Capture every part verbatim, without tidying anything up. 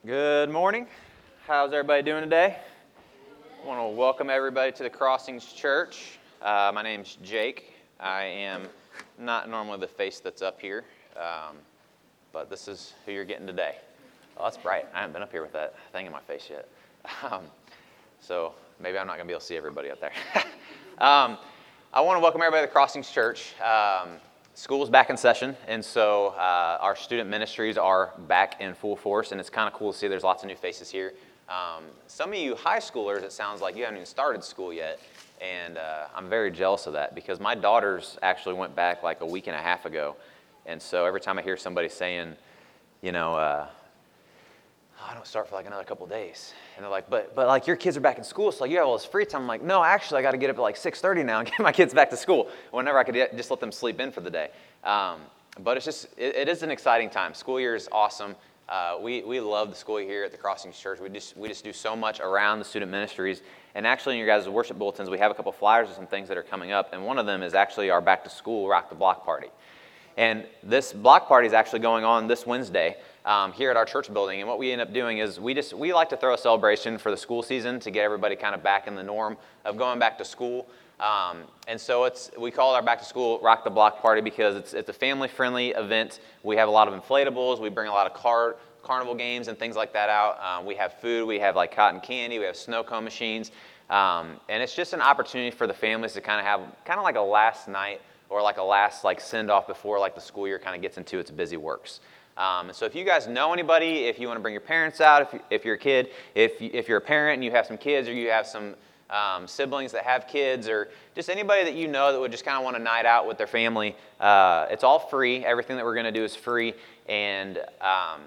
Good morning. How's everybody doing today? I want to welcome everybody to the Crossings Church. Uh, my name's Jake. I am not normally the face that's up here, um, but this is who you're getting today. Oh, that's bright. I haven't been up here with that thing in my face yet. Um, so maybe I'm not going to be able to see everybody up there. um, I want to welcome everybody to the Crossings Church. Um, School's back in session, and so uh, our student ministries are back in full force, and it's kind of cool to see there's lots of new faces here. Um, some of you high schoolers, it sounds like you haven't even started school yet, and uh, I'm very jealous of that because my daughters actually went back like a week and a half ago, and so every time I hear somebody saying, you know, uh, oh, I don't start for like another couple days, and they're like, but but like your kids are back in school, so like, you have all this free time. I'm like, no, actually, I got to get up at like six thirty now and get my kids back to school whenever I could just let them sleep in for the day. Um, but it's just, it, it is an exciting time. School year is awesome. Uh, we we love the school year here at the Crossings Church. We just we just do so much around the student ministries. And actually, in your guys' worship bulletins, we have a couple flyers of some things that are coming up, and one of them is actually our back to school Rock the Block party. And this block party is actually going on this Wednesday um, here at our church building. And what we end up doing is we just we like to throw a celebration for the school season to get everybody kind of back in the norm of going back to school. Um, and so it's we call it our back to school Rock the Block party because it's it's a family friendly event. We have a lot of inflatables. We bring a lot of car carnival games and things like that out. Um, we have food. We have like cotton candy. We have snow cone machines. Um, and it's just an opportunity for the families to kind of have kind of like a last night or like a last like send off before like the school year kind of gets into its busy works. Um, and so if you guys know anybody, if you want to bring your parents out, if, you, if you're a kid, if, you, if you're a parent and you have some kids or you have some um, siblings that have kids or just anybody that you know that would just kind of want a night out with their family, uh, it's all free. Everything that we're going to do is free. And um,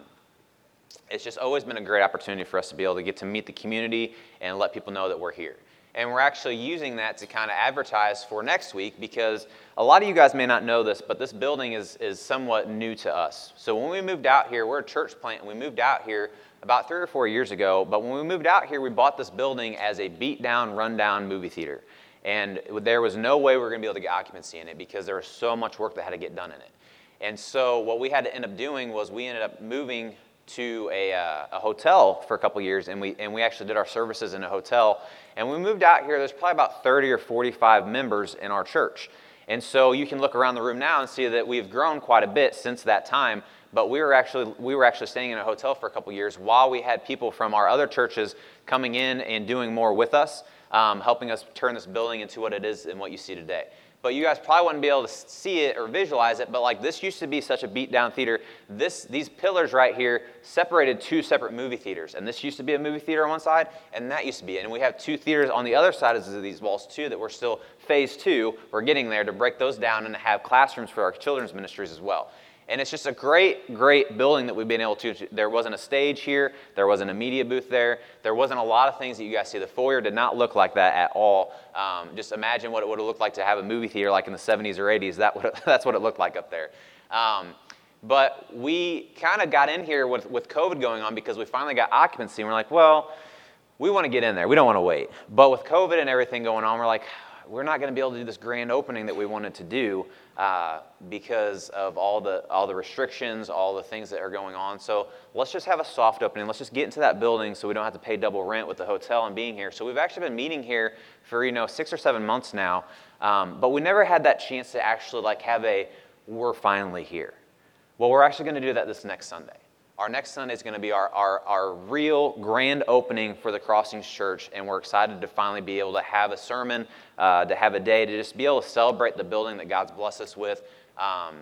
it's just always been a great opportunity for us to be able to get to meet the community and let people know that we're here. And we're actually using that to kind of advertise for next week because a lot of you guys may not know this, but this building is, is somewhat new to us. So when we moved out here, we're a church plant, and we moved out here about three or four years ago. But when we moved out here, we bought this building as a beat-down, run-down movie theater. And there was no way we were going to be able to get occupancy in it because there was so much work that had to get done in it. And so what we had to end up doing was we ended up moving to a, uh, a hotel for a couple years, and we and we actually did our services in a hotel. And when we moved out here, there's probably about thirty or forty-five members in our church. And so you can look around the room now and see that we've grown quite a bit since that time. But we were actually we were actually staying in a hotel for a couple years while we had people from our other churches coming in and doing more with us, um, helping us turn this building into what it is and what you see today. But you guys probably wouldn't be able to see it or visualize it, but like this used to be such a beat-down theater. This, these pillars right here separated two separate movie theaters. And this used to be a movie theater on one side, and that used to be it. And we have two theaters on the other side of these walls, too, that we're still phase two. We're getting there to break those down and have classrooms for our children's ministries as well. And it's just a great, great building that we've been able to. There wasn't a stage here. There wasn't a media booth there. There wasn't a lot of things that you guys see. The foyer did not look like that at all. Um, just imagine what it would have looked like to have a movie theater like in the seventies or eighties. That would, that's what it looked like up there. Um, but we kind of got in here with, with COVID going on because we finally got occupancy. And we're like, well, we want to get in there. We don't want to wait. But with COVID and everything going on, we're like, we're not going to be able to do this grand opening that we wanted to do uh, because of all the all the restrictions, all the things that are going on. So let's just have a soft opening. Let's just get into that building so we don't have to pay double rent with the hotel and being here. So we've actually been meeting here for, you know, six or seven months now, um, but we never had that chance to actually like have a, we're finally here. Well, we're actually going to do that this next Sunday. Our next Sunday is going to be our, our, our real grand opening for the Crossings Church, and we're excited to finally be able to have a sermon, uh, to have a day, to just be able to celebrate the building that God's blessed us with. Um,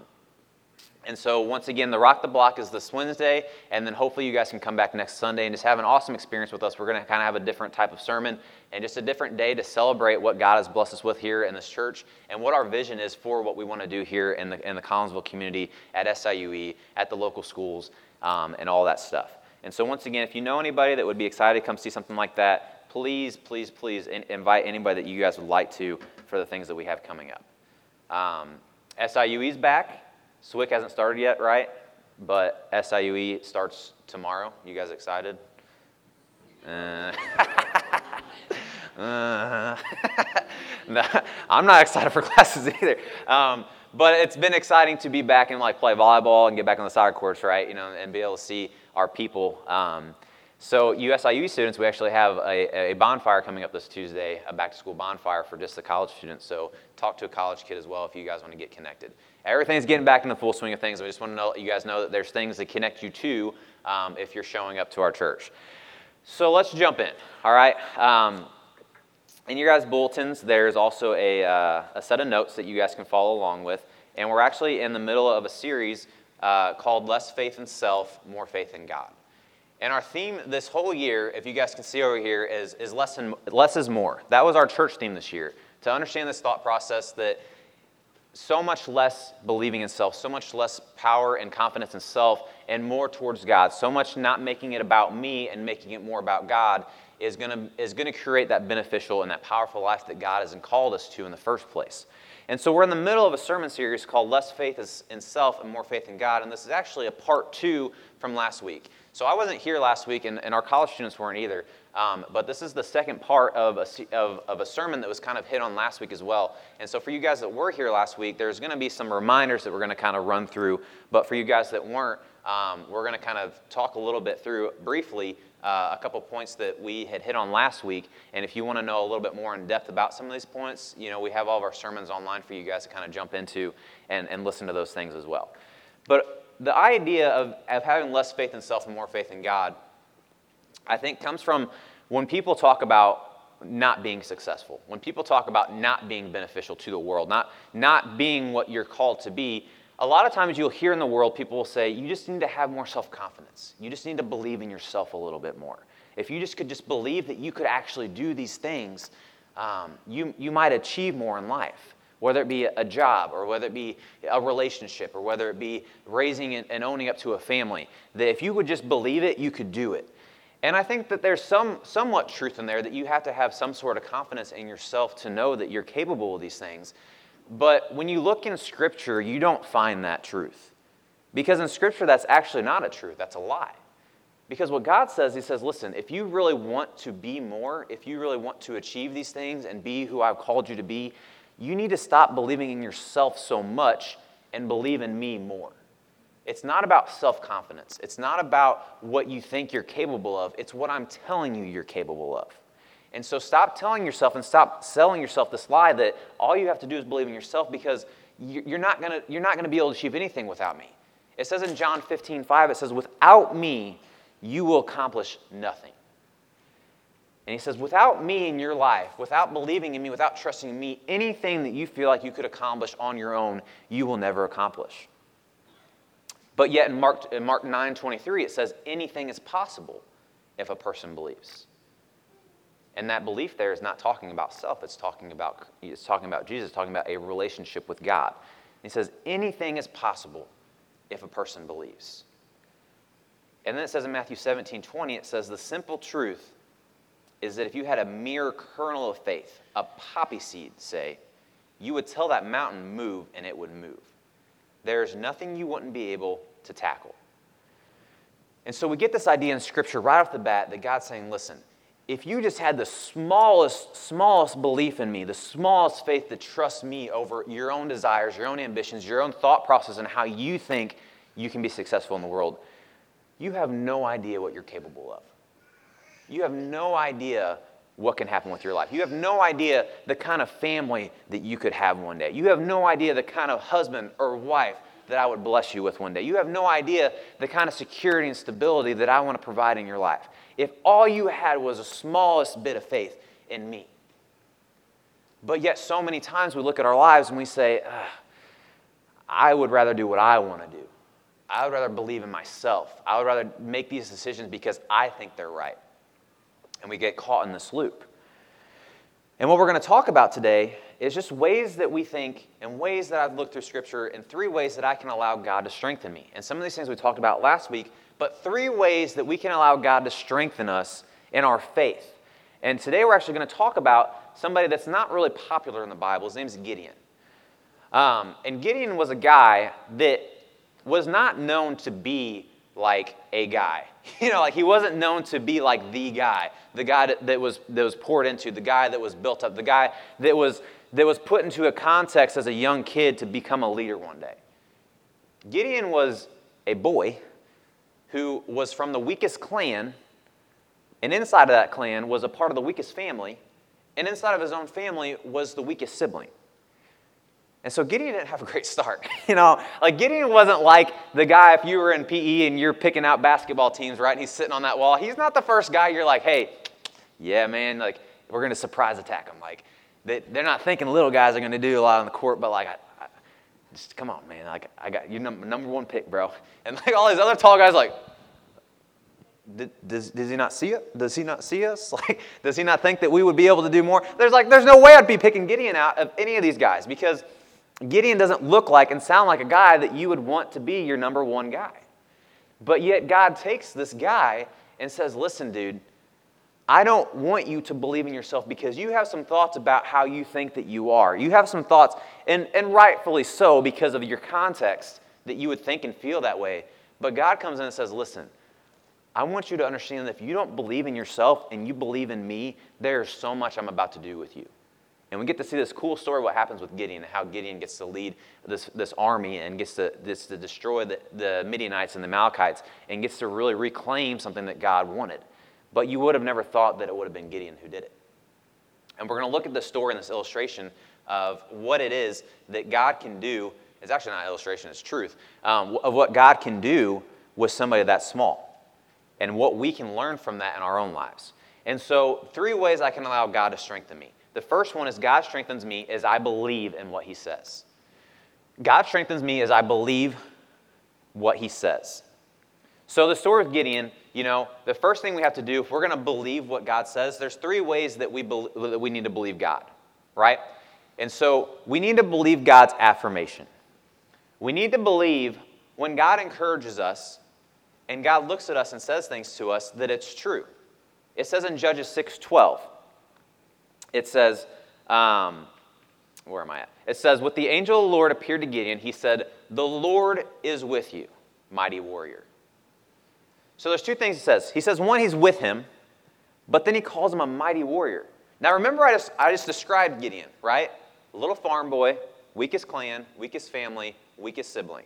and so once again, the Rock the Block is this Wednesday, and then hopefully you guys can come back next Sunday and just have an awesome experience with us. We're going to kind of have a different type of sermon and just a different day to celebrate what God has blessed us with here in this church and what our vision is for what we want to do here in the, in the Collinsville community, at S I U E, at the local schools. Um, and all that stuff. And so once again, if you know anybody that would be excited to come see something like that, please, please, please in- invite anybody that you guys would like to for the things that we have coming up. Um, S I U E's back. S W I C hasn't started yet, right? But S I U E starts tomorrow. You guys excited? Uh, uh, no, I'm not excited for classes either. Um, but it's been exciting to be back and like play volleyball and get back on the soccer courts, right? You know, and be able to see our people. Um, so U S I U students, we actually have a, a bonfire coming up this Tuesday, a back-to-school bonfire for just the college students. So talk to a college kid as well if you guys want to get connected. Everything's getting back in the full swing of things. I just want to know, let you guys know that there's things that connect you to um, if you're showing up to our church. So let's jump in, all right? Um, in your guys' bulletins, there's also a, uh, a set of notes that you guys can follow along with. And we're actually in the middle of a series uh, called Less Faith in Self, More Faith in God. And our theme this whole year, if you guys can see over here, is, is less, and, less is more. That was our church theme this year. To understand this thought process that so much less believing in self, so much less power and confidence in self, and more towards God. So much not making it about me and making it more about God is going to is going to create that beneficial and that powerful life that God has called us to in the first place. And so we're in the middle of a sermon series called Less Faith in Self and More Faith in God, and this is actually a part two from last week. So I wasn't here last week, and, and our college students weren't either, um, but this is the second part of a, of, of a sermon that was kind of hit on last week as well. And so for you guys that were here last week, there's going to be some reminders that we're going to kind of run through, but for you guys that weren't, um, we're going to kind of talk a little bit through briefly uh, a couple points that we had hit on last week. And if you want to know a little bit more in depth about some of these points, you know, we have all of our sermons online for you guys to kind of jump into and, and listen to those things as well. But the idea of, of having less faith in self and more faith in God, I think comes from when people talk about not being successful, when people talk about not being beneficial to the world, not, not being what you're called to be. A lot of times you'll hear in the world, people will say, you just need to have more self-confidence. You just need to believe in yourself a little bit more. If you just could just believe that you could actually do these things, um, you, you might achieve more in life. Whether it be a job, or whether it be a relationship, or whether it be raising and owning up to a family, that if you would just believe it, you could do it. And I think that there's some somewhat truth in there that you have to have some sort of confidence in yourself to know that you're capable of these things. But when you look in Scripture, you don't find that truth. Because in Scripture, that's actually not a truth, that's a lie. Because what God says, He says, listen, if you really want to be more, if you really want to achieve these things and be who I've called you to be, you need to stop believing in yourself so much and believe in me more. It's not about self-confidence. It's not about what you think you're capable of. It's what I'm telling you you're capable of. And so stop telling yourself and stop selling yourself this lie that all you have to do is believe in yourself, because you're not going to you're not going to be able to achieve anything without me. It says in John fifteen five, it says, without me, you will accomplish nothing. And He says, without me in your life, without believing in me, without trusting in me, anything that you feel like you could accomplish on your own, you will never accomplish. But yet in Mark, in Mark nine twenty-three, it says anything is possible if a person believes. And that belief there is not talking about self. It's talking about, it's talking about Jesus, it's talking about a relationship with God. He says anything is possible if a person believes. And then it says in Matthew seventeen twenty, it says the simple truth is that if you had a mere kernel of faith, a poppy seed, say, you would tell that mountain, move, and it would move. There's nothing you wouldn't be able to tackle. And so we get this idea in Scripture right off the bat that God's saying, listen, if you just had the smallest, smallest belief in me, the smallest faith that trusts me over your own desires, your own ambitions, your own thought process, and how you think you can be successful in the world, you have no idea what you're capable of. You have no idea what can happen with your life. You have no idea the kind of family that you could have one day. You have no idea the kind of husband or wife that I would bless you with one day. You have no idea the kind of security and stability that I want to provide in your life. If all you had was the smallest bit of faith in me. But yet so many times we look at our lives and we say, I would rather do what I want to do. I would rather believe in myself. I would rather make these decisions because I think they're right. And we get caught in this loop. And what we're going to talk about today is just ways that we think and ways that I've looked through Scripture and three ways that I can allow God to strengthen me. And some of these things we talked about last week, but three ways that we can allow God to strengthen us in our faith. And today we're actually going to talk about somebody that's not really popular in the Bible. His name's Gideon. Um, and Gideon was a guy that was not known to be like a guy. You know, like he wasn't known to be like the guy, the guy that, that was that was poured into, the guy that was built up, the guy that was that was put into a context as a young kid to become a leader one day. Gideon was a boy who was from the weakest clan, and inside of that clan was a part of the weakest family, and inside of his own family was the weakest sibling. And so Gideon didn't have a great start. You know, like Gideon wasn't like the guy, if you were in P E and you're picking out basketball teams, right, and he's sitting on that wall. He's not the first guy you're like, hey, yeah, man, like we're going to surprise attack them. Like they, they're not thinking little guys are going to do a lot on the court, but like, I, I, just come on, man. Like I got you number, number one pick, bro. And like all these other tall guys like, Does, does he not see it? Does he not see us? Like, does he not think that we would be able to do more? There's like, there's no way I'd be picking Gideon out of any of these guys because Gideon doesn't look like and sound like a guy that you would want to be your number one guy. But yet God takes this guy and says, listen, dude, I don't want you to believe in yourself because you have some thoughts about how you think that you are. You have some thoughts, and, and rightfully so because of your context, that you would think and feel that way. But God comes in and says, listen, I want you to understand that if you don't believe in yourself and you believe in me, there's so much I'm about to do with you. And we get to see this cool story of what happens with Gideon and how Gideon gets to lead this, this army and gets to, gets to destroy the, the Midianites and the Amalekites and gets to really reclaim something that God wanted. But you would have never thought that it would have been Gideon who did it. And we're going to look at this story and this illustration of what it is that God can do. It's actually not an illustration, it's truth. Um, of what God can do with somebody that small. And what we can learn from that in our own lives. And so, three ways I can allow God to strengthen me. The first one is God strengthens me as I believe in what he says. God strengthens me as I believe what he says. So the story of Gideon, you know, the first thing we have to do, if we're going to believe what God says, there's three ways that we, be- that we need to believe God, right? And so we need to believe God's affirmation. We need to believe when God encourages us, and God looks at us and says things to us, that it's true. It says in Judges six twelve, it says, um, where am I at? It says, with the angel of the Lord appeared to Gideon, he said, the Lord is with you, mighty warrior. So there's two things he says. He says, one, he's with him, but then he calls him a mighty warrior. Now remember I just, I just described Gideon, right? A little farm boy, weakest clan, weakest family, weakest sibling.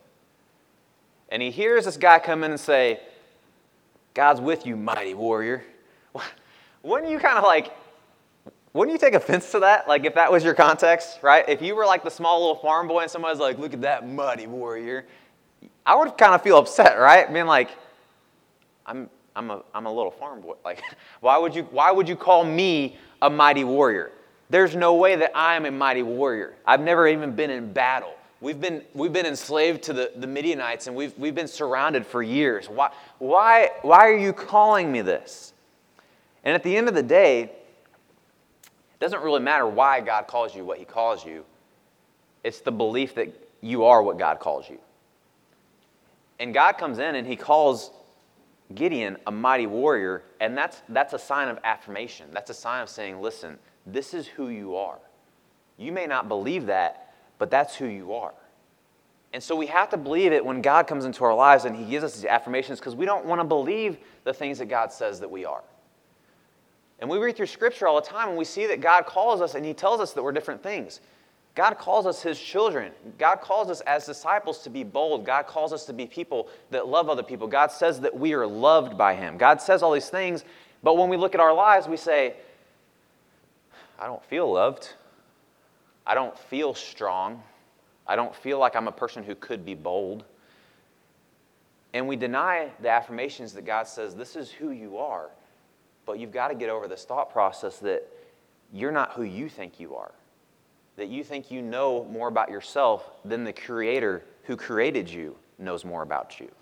And he hears this guy come in and say, God's with you, mighty warrior. Wouldn't you kind of like, wouldn't you take offense to that? Like if that was your context, right? If you were like the small little farm boy and somebody's like, look at that mighty warrior, I would kind of feel upset, right? Being like, I'm I'm a I'm a little farm boy. Like, why would you why would you call me a mighty warrior? There's no way that I am a mighty warrior. I've never even been in battle. We've been we've been enslaved to the, the Midianites and we've we've been surrounded for years. Why why why are you calling me this? And at the end of the day, it doesn't really matter why God calls you what he calls you. It's the belief that you are what God calls you. And God comes in and he calls Gideon a mighty warrior, and that's that's a sign of affirmation. That's a sign of saying, listen, this is who you are. You may not believe that, but that's who you are. And so we have to believe it when God comes into our lives and he gives us these affirmations because we don't want to believe the things that God says that we are. And we read through Scripture all the time and we see that God calls us and he tells us that we're different things. God calls us his children. God calls us as disciples to be bold. God calls us to be people that love other people. God says that we are loved by him. God says all these things, but when we look at our lives, we say, I don't feel loved. I don't feel strong. I don't feel like I'm a person who could be bold. And we deny the affirmations that God says, this is who you are. But you've got to get over this thought process that you're not who you think you are. That you think you know more about yourself than the Creator who created you knows more about you.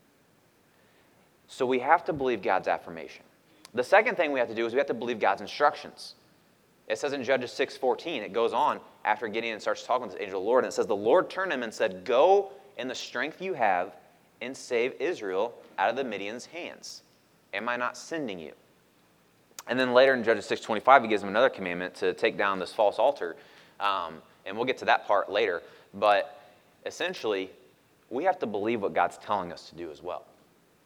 So we have to believe God's affirmation. The second thing we have to do is we have to believe God's instructions. It says in Judges six fourteen, it goes on after Gideon starts talking to the angel of the Lord, and it says, the Lord turned to him and said, go in the strength you have and save Israel out of the Midian's hands. Am I not sending you? And then later in Judges six twenty-five, he gives him another commandment to take down this false altar. Um, and we'll get to that part later. But essentially, we have to believe what God's telling us to do as well.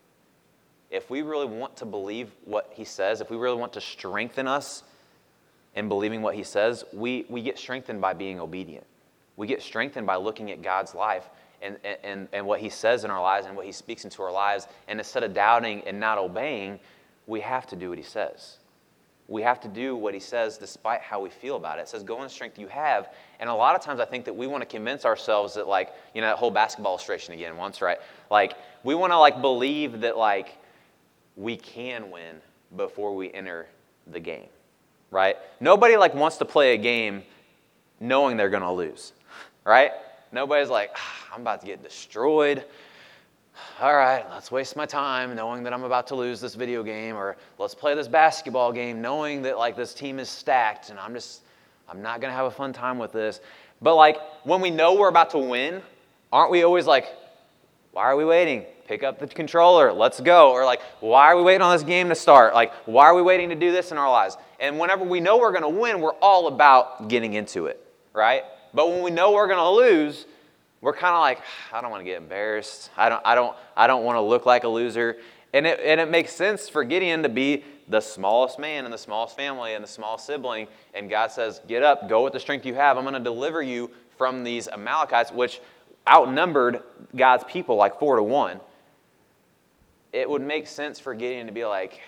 if we really want to believe what he says, if we really want to strengthen us in believing what he says, we, we get strengthened by being obedient. We get strengthened by looking at God's life and, and, and what he says in our lives and what he speaks into our lives. And instead of doubting and not obeying, we have to do what he says. We have to do what he says despite how we feel about it. It says, go in the strength you have. And a lot of times I think that we want to convince ourselves that, like, you know, that whole basketball illustration again once, right? Like, we want to, like, believe that, like, we can win before we enter the game, right? Nobody, like, wants to play a game knowing they're going to lose, right? Nobody's like, ah, I'm about to get destroyed. All right, let's waste my time knowing that I'm about to lose this video game, or let's play this basketball game knowing that, like, this team is stacked and I'm just, I'm not going to have a fun time with this. But, like, when we know we're about to win, aren't we always like, why are we waiting? Pick up the controller, let's go. Or, like, why are we waiting on this game to start? Like, why are we waiting to do this in our lives? And whenever we know we're going to win, we're all about getting into it, right? But when we know we're going to lose, we're kind of like, I don't want to get embarrassed. I don't, I don't, I don't want to look like a loser. And it, and it makes sense for Gideon to be the smallest man in the smallest family and the smallest sibling. And God says, get up, go with the strength you have. I'm going to deliver you from these Amalekites, which outnumbered God's people like four to one. It would make sense for Gideon to be like,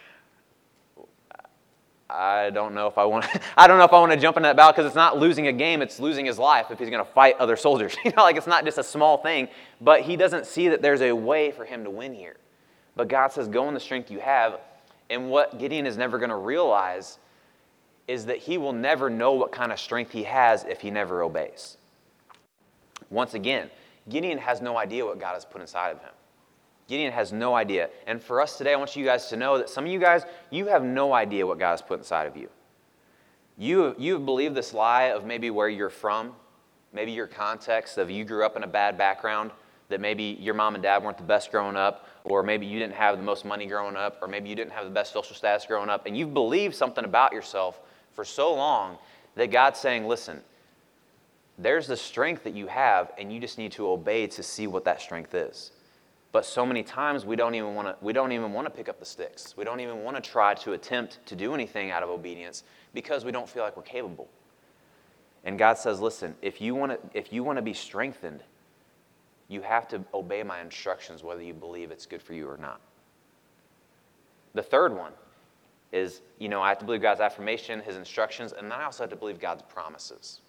I don't know if I want to, I don't know if I want to jump in that battle, because it's not losing a game, it's losing his life if he's going to fight other soldiers. You know, like, it's not just a small thing, but he doesn't see that there's a way for him to win here. But God says, go in the strength you have. And what Gideon is never going to realize is that he will never know what kind of strength he has if he never obeys. Once again, Gideon has no idea what God has put inside of him. Gideon has no idea. And for us today, I want you guys to know that some of you guys, you have no idea what God has put inside of you. You, you believe this lie of maybe where you're from, maybe your context of you grew up in a bad background, that maybe your mom and dad weren't the best growing up, or maybe you didn't have the most money growing up, or maybe you didn't have the best social status growing up, and you've believed something about yourself for so long that God's saying, listen, there's the strength that you have, and you just need to obey to see what that strength is. But so many times we don't even want to we don't even want to pick up the sticks. We don't even want to try to attempt to do anything out of obedience because we don't feel like we're capable. And God says, listen, if you want to if you want to be strengthened, you have to obey my instructions whether you believe it's good for you or not. The third one is, you know, I have to believe God's affirmation, his instructions, and then I also have to believe God's promises.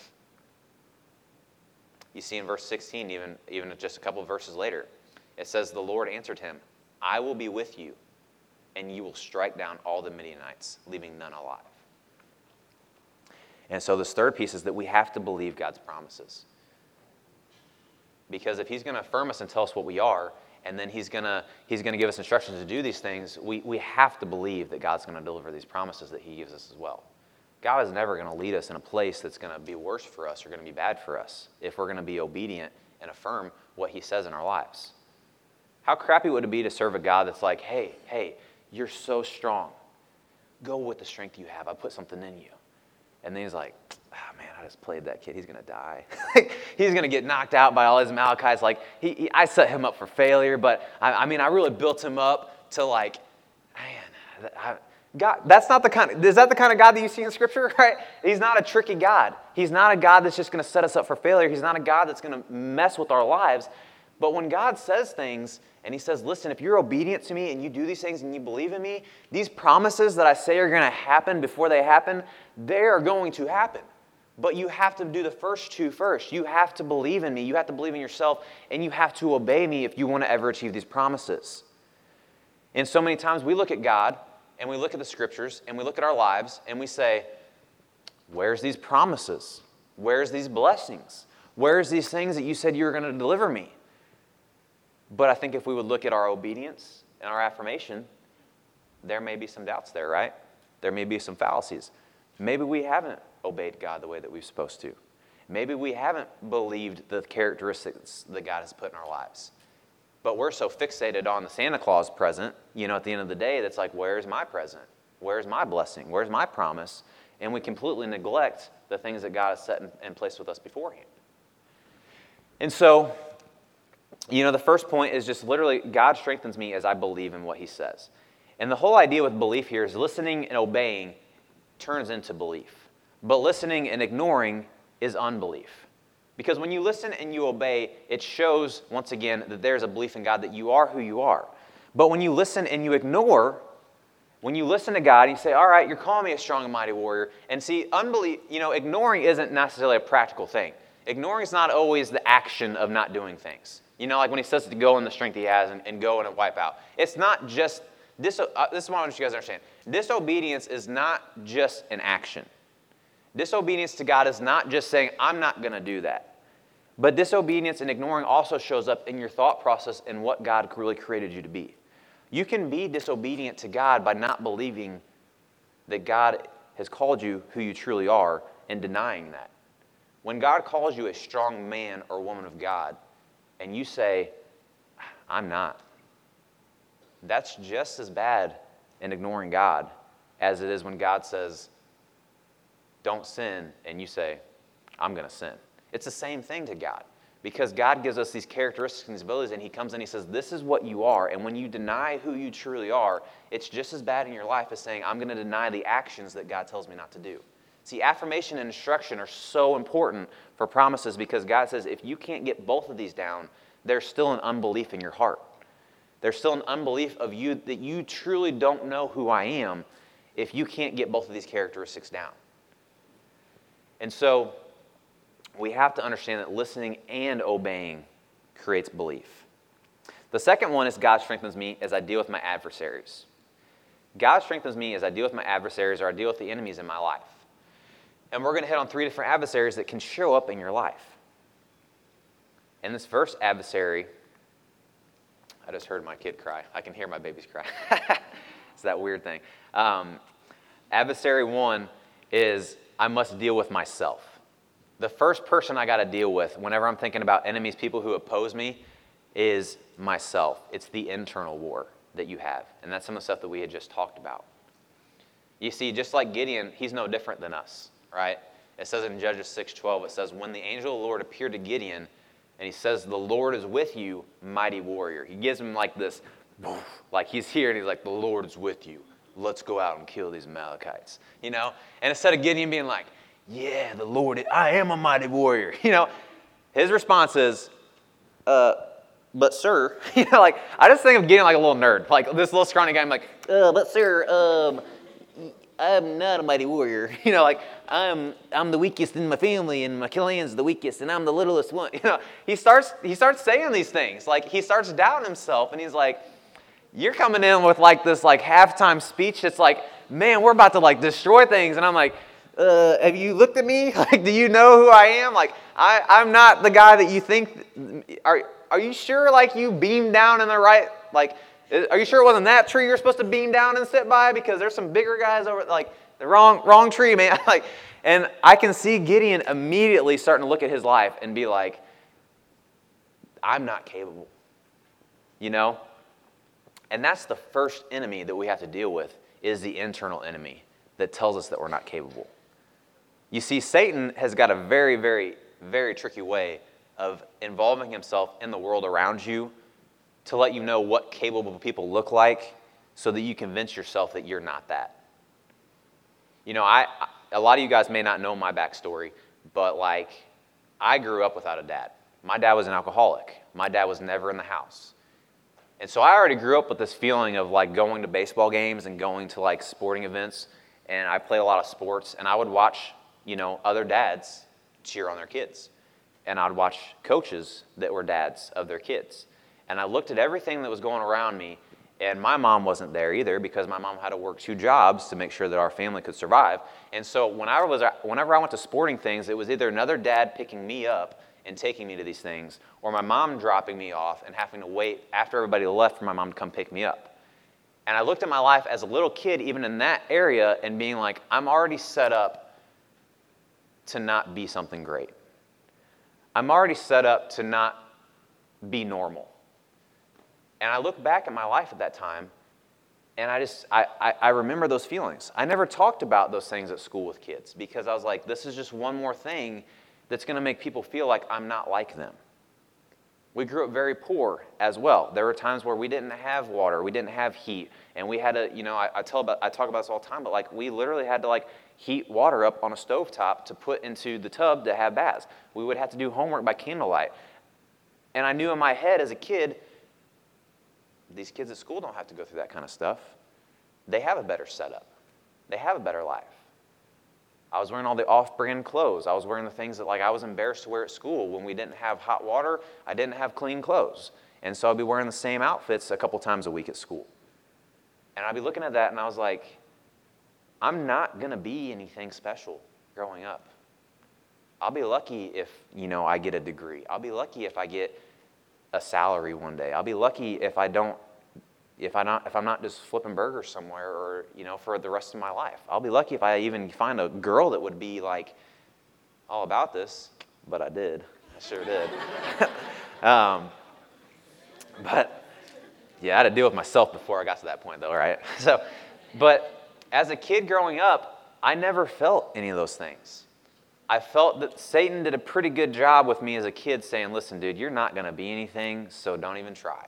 You see in verse sixteen, even, even just a couple of verses later, it says, the Lord answered him, I will be with you, and you will strike down all the Midianites, leaving none alive. And so this third piece is that we have to believe God's promises. Because if he's going to affirm us and tell us what we are, and then he's going to he's going to give us instructions to do these things, we, we have to believe that God's going to deliver these promises that he gives us as well. God is never going to lead us in a place that's going to be worse for us or going to be bad for us if we're going to be obedient and affirm what he says in our lives. How crappy would it be to serve a God that's like, hey, hey, you're so strong. Go with the strength you have. I put something in you. And then he's like, oh, man, I just played that kid. He's going to die. He's going to get knocked out by all his Amalekites. Like, he, he, I set him up for failure, but, I, I mean, I really built him up to, like, man, I, God, that's not the kind of, is that the kind of God that you see in Scripture, right? He's not a tricky God. He's not a God that's just going to set us up for failure. He's not a God that's going to mess with our lives. But when God says things, and he says, listen, if you're obedient to me and you do these things and you believe in me, these promises that I say are going to happen before they happen, they are going to happen. But you have to do the first two first. You have to believe in me. You have to believe in yourself, and you have to obey me if you want to ever achieve these promises. And so many times we look at God, and we look at the Scriptures, and we look at our lives, and we say, where's these promises? Where's these blessings? Where's these things that you said you were going to deliver me? But I think if we would look at our obedience and our affirmation, there may be some doubts there, right? There may be some fallacies. Maybe we haven't obeyed God the way that we're supposed to. Maybe we haven't believed the characteristics that God has put in our lives. But we're so fixated on the Santa Claus present, you know, at the end of the day, that's like, where's my present? Where's my blessing? Where's my promise? And we completely neglect the things that God has set in, in place with us beforehand. And so, you know, the first point is just literally God strengthens me as I believe in what he says. And the whole idea with belief here is listening and obeying turns into belief. But listening and ignoring is unbelief. Because when you listen and you obey, it shows, once again, that there's a belief in God, that you are who you are. But when you listen and you ignore, when you listen to God and you say, all right, you're calling me a strong and mighty warrior, and see, unbelief, you know, ignoring isn't necessarily a practical thing. Ignoring is not always the action of not doing things. You know, like when he says to go in the strength he has and, and go and wipe out. It's not just, this, uh, this is what I want you guys to understand. Disobedience is not just an action. Disobedience to God is not just saying, I'm not going to do that. But disobedience and ignoring also shows up in your thought process and what God really created you to be. You can be disobedient to God by not believing that God has called you who you truly are and denying that. When God calls you a strong man or woman of God, and you say, I'm not, that's just as bad in ignoring God as it is when God says, don't sin, and you say, I'm going to sin. It's the same thing to God, because God gives us these characteristics and these abilities, and he comes in and he says, this is what you are, and when you deny who you truly are, it's just as bad in your life as saying, I'm going to deny the actions that God tells me not to do. See, affirmation and instruction are so important for promises, because God says if you can't get both of these down, there's still an unbelief in your heart. There's still an unbelief of you that you truly don't know who I am if you can't get both of these characteristics down. And so we have to understand that listening and obeying creates belief. The second one is God strengthens me as I deal with my adversaries. God strengthens me as I deal with my adversaries, or I deal with the enemies in my life. And we're going to hit on three different adversaries that can show up in your life. And this first adversary, I just heard my kid cry. I can hear my babies cry. It's that weird thing. Um, adversary one is I must deal with myself. The first person I got to deal with whenever I'm thinking about enemies, people who oppose me, is myself. It's the internal war that you have. And that's some of the stuff that we had just talked about. You see, just like Gideon, he's no different than us. Right? It says in Judges six twelve, it says, when the angel of the Lord appeared to Gideon, and he says, the Lord is with you, mighty warrior. He gives him like this, like he's here, and he's like, the Lord is with you. Let's go out and kill these Amalekites. You know? And instead of Gideon being like, yeah, the Lord, I am a mighty warrior. You know? His response is, uh, but sir, you know, like, I just think of Gideon like a little nerd. Like this little scrawny guy, I'm like, uh, but sir, um, I'm not a mighty warrior. You know, like, I'm I'm the weakest in my family, and my clan's the weakest, and I'm the littlest one. You know, he starts he starts saying these things. Like, he starts doubting himself, and he's like, you're coming in with like this like halftime speech that's like, man, we're about to like destroy things. And I'm like, uh, have you looked at me? Like, do you know who I am? Like, I, I'm not the guy that you think. Are, are you sure like you beamed down in the right, like, are you sure it wasn't that tree you're supposed to beam down and sit by? Because there's some bigger guys over, like, the wrong wrong tree, man. Like, and I can see Gideon immediately starting to look at his life and be like, I'm not capable. You know? And that's the first enemy that we have to deal with, is the internal enemy that tells us that we're not capable. You see, Satan has got a very, very, very tricky way of involving himself in the world around you to let you know what capable people look like so that you convince yourself that you're not that. You know, I a lot of you guys may not know my backstory, but like, I grew up without a dad. My dad was an alcoholic. My dad was never in the house. And so I already grew up with this feeling of like going to baseball games and going to like sporting events. And I played a lot of sports, and I would watch, you know, other dads cheer on their kids. And I'd watch coaches that were dads of their kids. And I looked at everything that was going around me, and my mom wasn't there either because my mom had to work two jobs to make sure that our family could survive. And so when I was, whenever I went to sporting things, it was either another dad picking me up and taking me to these things, or my mom dropping me off and having to wait after everybody left for my mom to come pick me up. And I looked at my life as a little kid, even in that area, and being like, I'm already set up to not be something great. I'm already set up to not be normal. And I look back at my life at that time, and I just, I, I, I remember those feelings. I never talked about those things at school with kids because I was like, this is just one more thing that's going to make people feel like I'm not like them. We grew up very poor as well. There were times where we didn't have water, we didn't have heat, and we had to, you know, I, I tell about, I talk about this all the time, but like we literally had to like heat water up on a stovetop to put into the tub to have baths. We would have to do homework by candlelight. And I knew in my head as a kid, these kids at school don't have to go through that kind of stuff. They have a better setup. They have a better life. I was wearing all the off-brand clothes. I was wearing the things that like I was embarrassed to wear at school. When we didn't have hot water, I didn't have clean clothes. And so I'd be wearing the same outfits a couple times a week at school. And I'd be looking at that and I was like, I'm not going to be anything special growing up. I'll be lucky if, you know, I get a degree. I'll be lucky if I get a salary one day. I'll be lucky if I don't If I not if I'm not just flipping burgers somewhere, or you know, for the rest of my life. I'll be lucky if I even find a girl that would be like all about this. But I did. I sure did. um, but yeah, I had to deal with myself before I got to that point, though, right? So, but as a kid growing up, I never felt any of those things. I felt that Satan did a pretty good job with me as a kid, saying, "Listen, dude, you're not going to be anything, so don't even try."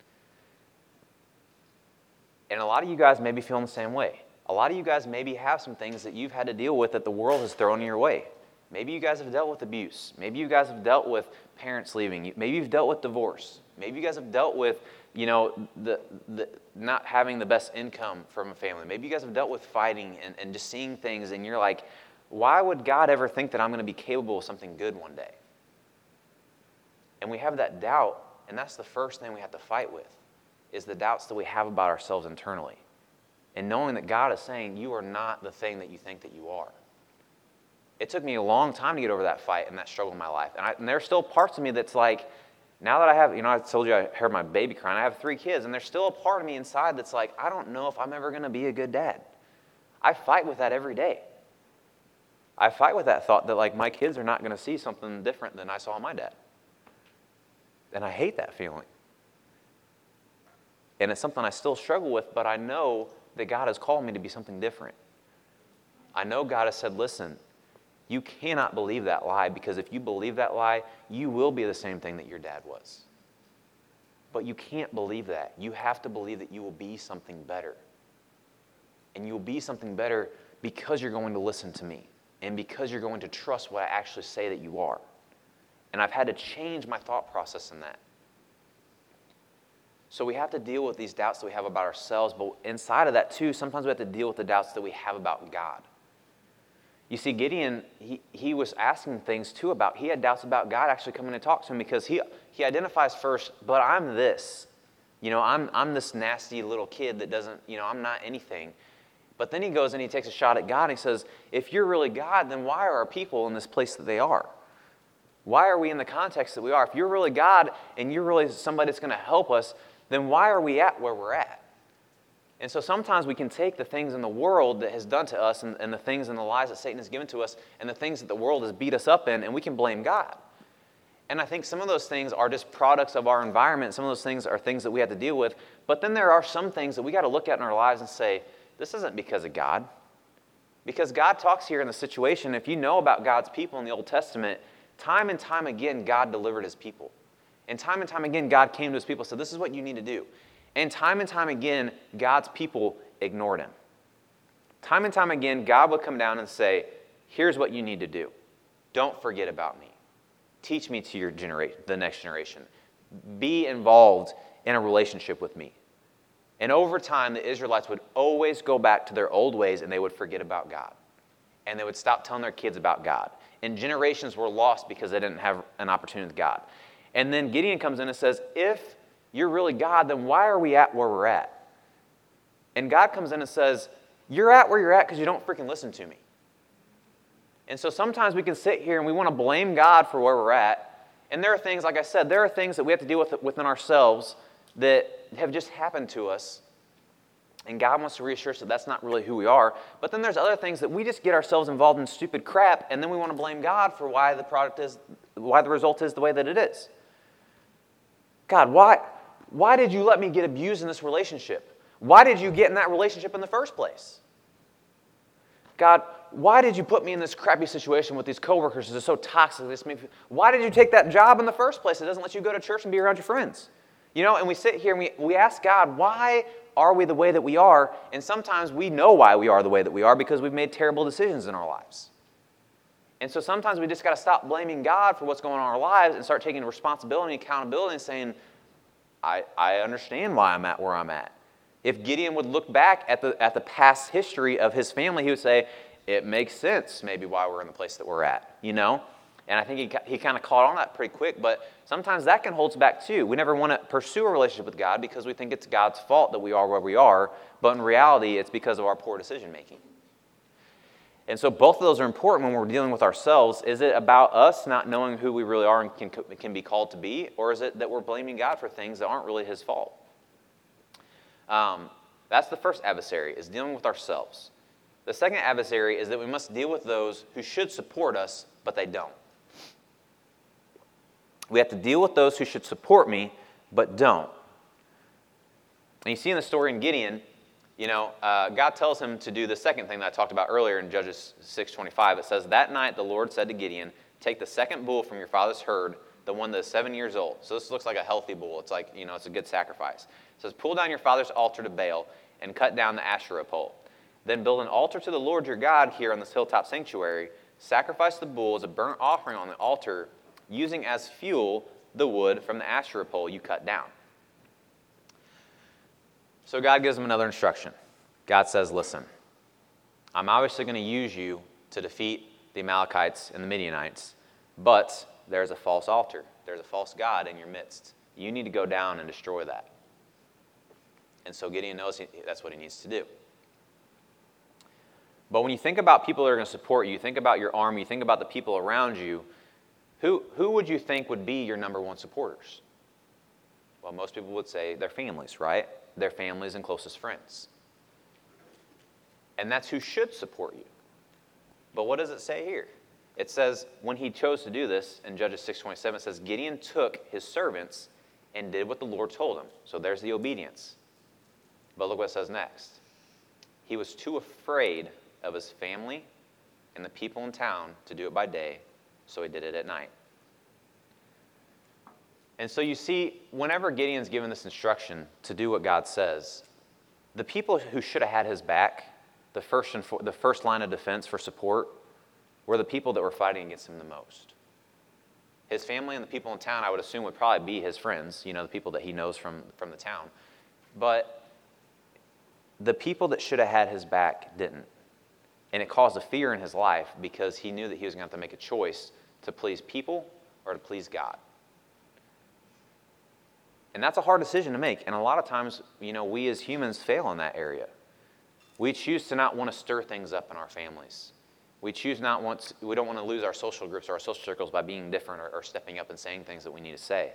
And a lot of you guys may be feeling the same way. A lot of you guys maybe have some things that you've had to deal with that the world has thrown your way. Maybe you guys have dealt with abuse. Maybe you guys have dealt with parents leaving you. Maybe you've dealt with divorce. Maybe you guys have dealt with, you know, the, the not having the best income from a family. Maybe you guys have dealt with fighting and, and just seeing things, and you're like, why would God ever think that I'm going to be capable of something good one day? And we have that doubt, and that's the first thing we have to fight with, is the doubts that we have about ourselves internally. And knowing that God is saying, you are not the thing that you think that you are. It took me a long time to get over that fight and that struggle in my life. And, I, and there's still parts of me that's like, now that I have, you know, I told you I heard my baby crying. I have three kids, and there's still a part of me inside that's like, I don't know if I'm ever going to be a good dad. I fight with that every day. I fight with that thought that like my kids are not going to see something different than I saw my dad. And I hate that feeling. And it's something I still struggle with, but I know that God has called me to be something different. I know God has said, listen, you cannot believe that lie, because if you believe that lie, you will be the same thing that your dad was. But you can't believe that. You have to believe that you will be something better. And you'll be something better because you're going to listen to me, and because you're going to trust what I actually say that you are. And I've had to change my thought process in that. So we have to deal with these doubts that we have about ourselves, but inside of that too, sometimes we have to deal with the doubts that we have about God. You see, Gideon, he, he was asking things too about, he had doubts about God actually coming to talk to him, because he, he identifies first, but I'm this. You know, I'm, I'm this nasty little kid that doesn't, you know, I'm not anything. But then he goes and he takes a shot at God and he says, if you're really God, then why are our people in this place that they are? Why are we in the context that we are? If you're really God and you're really somebody that's going to help us, then why are we at where we're at? And so sometimes we can take the things in the world that has done to us, and, and the things and the lies that Satan has given to us, and the things that the world has beat us up in, and we can blame God. And I think some of those things are just products of our environment. Some of those things are things that we have to deal with. But then there are some things that we got to look at in our lives and say, this isn't because of God. Because God talks here in the situation. If you know about God's people in the Old Testament, time and time again, God delivered his people. And time and time again, God came to his people and said, this is what you need to do. And time and time again, God's people ignored him. Time and time again, God would come down and say, here's what you need to do. Don't forget about me. Teach me to your generation, the next generation. Be involved in a relationship with me. And over time, the Israelites would always go back to their old ways, and they would forget about God. And they would stop telling their kids about God. And generations were lost because they didn't have an opportunity with God. And then Gideon comes in and says, if you're really God, then why are we at where we're at? And God comes in and says, you're at where you're at because you don't freaking listen to me. And so sometimes we can sit here and we want to blame God for where we're at. And there are things, like I said, there are things that we have to deal with within ourselves that have just happened to us. And God wants to reassure us that that's not really who we are. But then there's other things that we just get ourselves involved in stupid crap, and then we want to blame God for why the product is, why the result is the way that it is. God, why, why did you let me get abused in this relationship? Why did you get in that relationship in the first place? God, why did you put me in this crappy situation with these coworkers? They're so toxic. This makes me, why did you take that job in the first place? It doesn't let you go to church and be around your friends. You know, and we sit here and we, we ask God, why are we the way that we are? And sometimes we know why we are the way that we are because we've made terrible decisions in our lives. And so sometimes we just got to stop blaming God for what's going on in our lives and start taking responsibility and accountability and saying, I, I understand why I'm at where I'm at. If Gideon would look back at the, at the past history of his family, he would say, it makes sense maybe why we're in the place that we're at, you know? And I think he, he kind of caught on that pretty quick, but sometimes that can hold us back too. We never want to pursue a relationship with God because we think it's God's fault that we are where we are, but in reality, it's because of our poor decision making. And so both of those are important when we're dealing with ourselves. Is it about us not knowing who we really are and can, can be called to be, or is it that we're blaming God for things that aren't really his fault? Um, that's the first adversary, is dealing with ourselves. The second adversary is that we must deal with those who should support us, but they don't. We have to deal with those who should support me, but don't. And you see in the story in Gideon, you know, uh, God tells him to do the second thing that I talked about earlier in Judges six twenty-five. It says, that night the Lord said to Gideon, take the second bull from your father's herd, the one that is seven years old. So this looks like a healthy bull. It's like, you know, it's a good sacrifice. It says, pull down your father's altar to Baal and cut down the Asherah pole. Then build an altar to the Lord your God here on this hilltop sanctuary. Sacrifice the bull as a burnt offering on the altar, using as fuel the wood from the Asherah pole you cut down. So God gives him another instruction. God says, listen, I'm obviously going to use you to defeat the Amalekites and the Midianites, but there's a false altar. There's a false god in your midst. You need to go down and destroy that. And so Gideon knows he, that's what he needs to do. But when you think about people that are going to support you, think about your army, you think about the people around you, who, who would you think would be your number one supporters? Well, most people would say their families, right? Their families and closest friends. And that's who should support you. But what does it say here? It says, when he chose to do this, in Judges six twenty-seven, it says, Gideon took his servants and did what the Lord told him. So there's the obedience. But look what it says next. He was too afraid of his family and the people in town to do it by day, so he did it at night. And so you see, whenever Gideon's given this instruction to do what God says, the people who should have had his back, the first, and for, the first line of defense for support, were the people that were fighting against him the most. His family and the people in town, I would assume, would probably be his friends, you know, the people that he knows from, from the town. But the people that should have had his back didn't. And it caused a fear in his life because he knew that he was going to have to make a choice to please people or to please God. And that's a hard decision to make. And a lot of times, you know, we as humans fail in that area. We choose to not want to stir things up in our families. We choose not want to, we don't want to lose our social groups or our social circles by being different or, or stepping up and saying things that we need to say.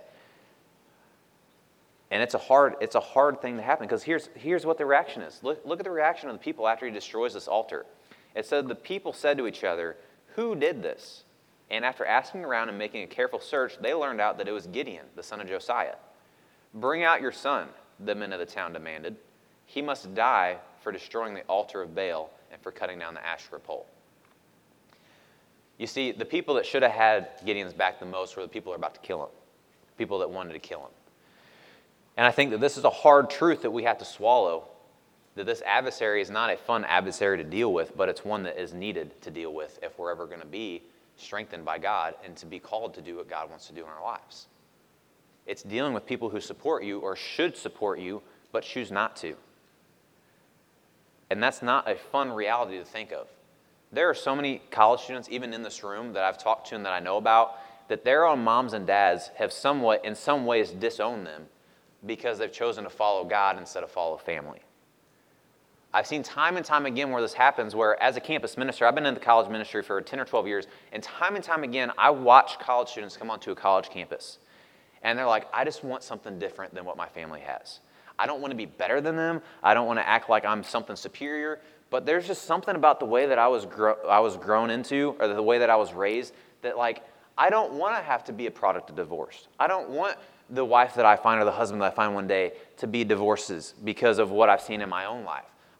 And it's a hard, it's a hard thing to happen because here's, here's what the reaction is. Look, look at the reaction of the people after he destroys this altar. It said the people said to each other, who did this? And after asking around and making a careful search, they learned out that it was Gideon, the son of Josiah. Bring out your son, the men of the town demanded. He must die for destroying the altar of Baal and for cutting down the Asherah pole. You see, the people that should have had Gideon's back the most were the people who are about to kill him, people that wanted to kill him. And I think that this is a hard truth that we have to swallow, that this adversary is not a fun adversary to deal with, but it's one that is needed to deal with if we're ever going to be strengthened by God and to be called to do what God wants to do in our lives. It's dealing with people who support you or should support you, but choose not to. And that's not a fun reality to think of. There are so many college students, even in this room, that I've talked to and that I know about, that their own moms and dads have somewhat, in some ways, disowned them because they've chosen to follow God instead of follow family. I've seen time and time again where this happens, where as a campus minister, I've been in the college ministry for ten or twelve years, and time and time again, I watch college students come onto a college campus. And they're like, I just want something different than what my family has. I don't want to be better than them. I don't want to act like I'm something superior. But there's just something about the way that I was gro- I was grown into, or the way that I was raised, that like, I don't want to have to be a product of divorce. I don't want the wife that I find or the husband that I find one day to be divorces because of what I've seen in my own life.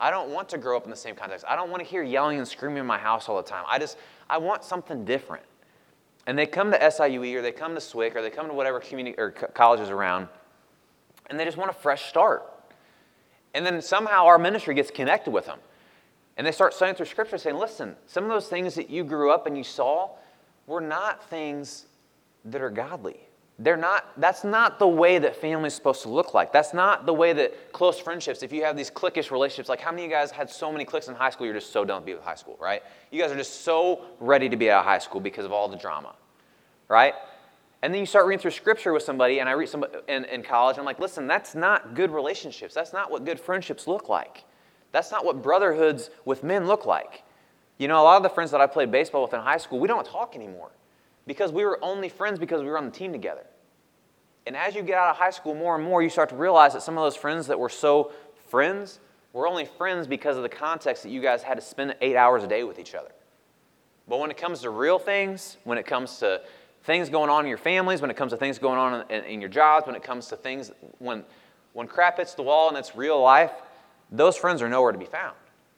I don't want to grow up in the same context. I don't want to hear yelling and screaming in my house all the time. I just, I want something different. And they come to S I U E or they come to S W I C or they come to whatever community or co- colleges around, and they just want a fresh start. And then somehow our ministry gets connected with them. And they start studying through Scripture saying, listen, some of those things that you grew up and you saw were not things that are godly. They're not, that's not the way that family is supposed to look like. That's not the way that close friendships, if you have these cliquish relationships, like how many of you guys had so many cliques in high school, you're just so done with being with high school, right? You guys are just so ready to be out of high school because of all the drama, right? And then you start reading through Scripture with somebody, and I read somebody in, in college, and I'm like, listen, that's not good relationships. That's not what good friendships look like. That's not what brotherhoods with men look like. You know, a lot of the friends that I played baseball with in high school, we don't talk anymore because we were only friends because we were on the team together. And as you get out of high school more and more, you start to realize that some of those friends that were so friends were only friends because of the context that you guys had to spend eight hours a day with each other. But when it comes to real things, when it comes to things going on in your families, when it comes to things going on in, in your jobs, when it comes to things, when, when crap hits the wall and it's real life, those friends are nowhere to be found.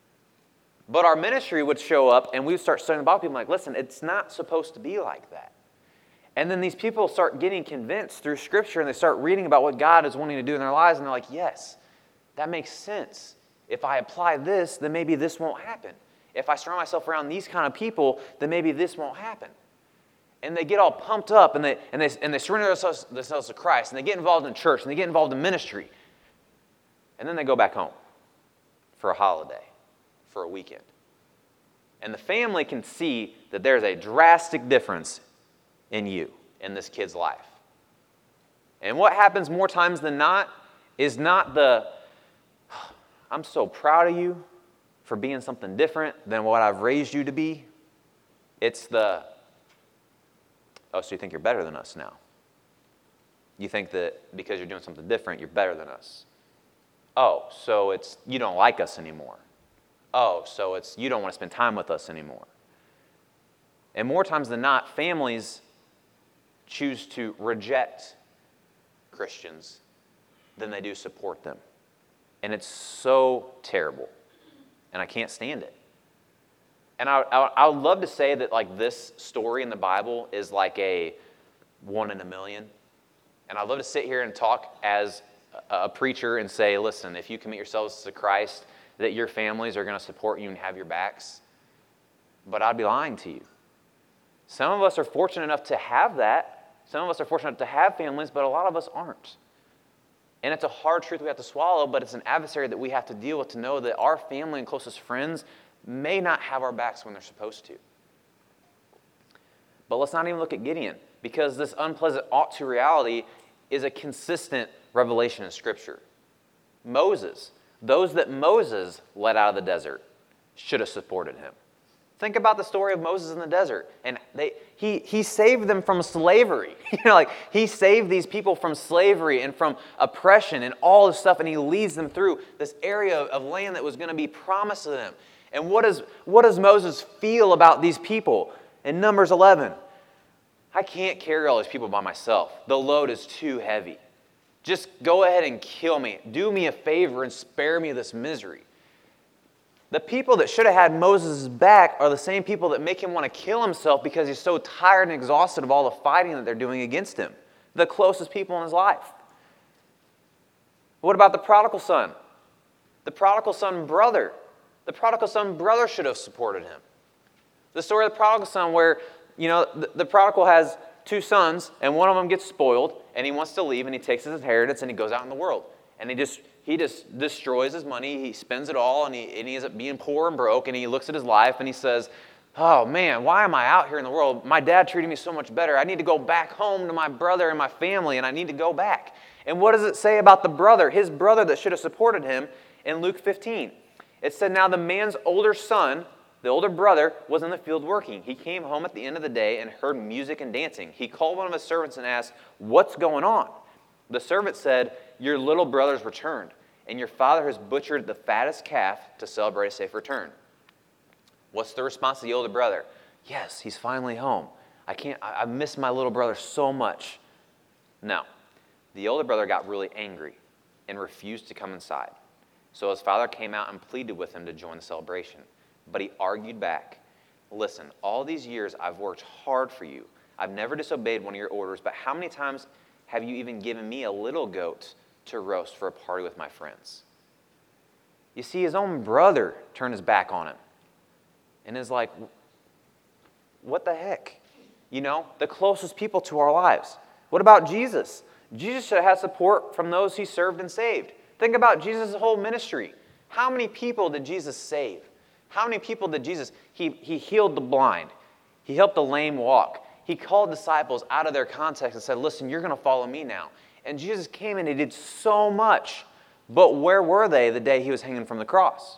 But our ministry would show up and we would start studying the Bible. People like, listen, it's not supposed to be like that. And then these people start getting convinced through Scripture and they start reading about what God is wanting to do in their lives. And they're like, yes, that makes sense. If I apply this, then maybe this won't happen. If I surround myself around these kind of people, then maybe this won't happen. And they get all pumped up and they, and they, and they surrender themselves, themselves to Christ. And they get involved in church and they get involved in ministry. And then they go back home for a holiday, for a weekend. And the family can see that there's a drastic difference in you, in this kid's life. And what happens more times than not is not the, I'm so proud of you for being something different than what I've raised you to be. It's the, oh, so you think you're better than us now. You think that because you're doing something different, you're better than us. Oh, so it's you don't like us anymore. Oh, so it's you don't want to spend time with us anymore. And more times than not, families choose to reject Christians than they do support them. And it's so terrible. And I can't stand it. And I, I, I would love to say that like this story in the Bible is like a one in a million. And I'd love to sit here and talk as a preacher and say, listen, if you commit yourselves to Christ, that your families are going to support you and have your backs. But I'd be lying to you. Some of us are fortunate enough to have that. Some of us are fortunate enough to have families, but a lot of us aren't. And it's a hard truth we have to swallow, but it's an adversary that we have to deal with to know that our family and closest friends may not have our backs when they're supposed to. But let's not even look at Gideon, because this unpleasant ought to reality is a consistent revelation in Scripture. Moses, those that Moses led out of the desert should have supported him. Think about the story of Moses in the desert. And they, he, he saved them from slavery. You know, like he saved these people from slavery and from oppression and all this stuff, and he leads them through this area of land that was going to be promised to them. And what does, what does Moses feel about these people? In Numbers eleven, I can't carry all these people by myself. The load is too heavy. Just go ahead and kill me. Do me a favor and spare me this misery. The people that should have had Moses' back are the same people that make him want to kill himself because he's so tired and exhausted of all the fighting that they're doing against him. The closest people in his life. What about the prodigal son? The prodigal son brother. The prodigal son brother should have supported him. The story of the prodigal son where, you know, the, the prodigal has two sons and one of them gets spoiled and he wants to leave and he takes his inheritance and he goes out in the world. And he just he just destroys his money, he spends it all, and he, and he ends up being poor and broke, and he looks at his life and he says, oh man, why am I out here in the world? My dad treated me so much better. I need to go back home to my brother and my family, and I need to go back. And what does it say about the brother, his brother that should have supported him in Luke fifteen? It said, now the man's older son, the older brother, was in the field working. He came home at the end of the day and heard music and dancing. He called one of his servants and asked, what's going on? The servant said, your little brother's returned, and your father has butchered the fattest calf to celebrate a safe return. What's the response of the older brother? Yes, he's finally home. I can't, I, I miss my little brother so much. No, the older brother got really angry and refused to come inside. So his father came out and pleaded with him to join the celebration. But he argued back, listen, all these years I've worked hard for you. I've never disobeyed one of your orders, but how many times have you even given me a little goat to roast for a party with my friends? You see, his own brother turned his back on him and is like, what the heck? You know, the closest people to our lives. What about Jesus? Jesus should have had support from those he served and saved. Think about Jesus' whole ministry. How many people did Jesus save? How many people did Jesus, he, he healed the blind. He helped the lame walk. He called disciples out of their context and said, listen, you're going to follow me now. And Jesus came and he did so much. But where were they the day he was hanging from the cross?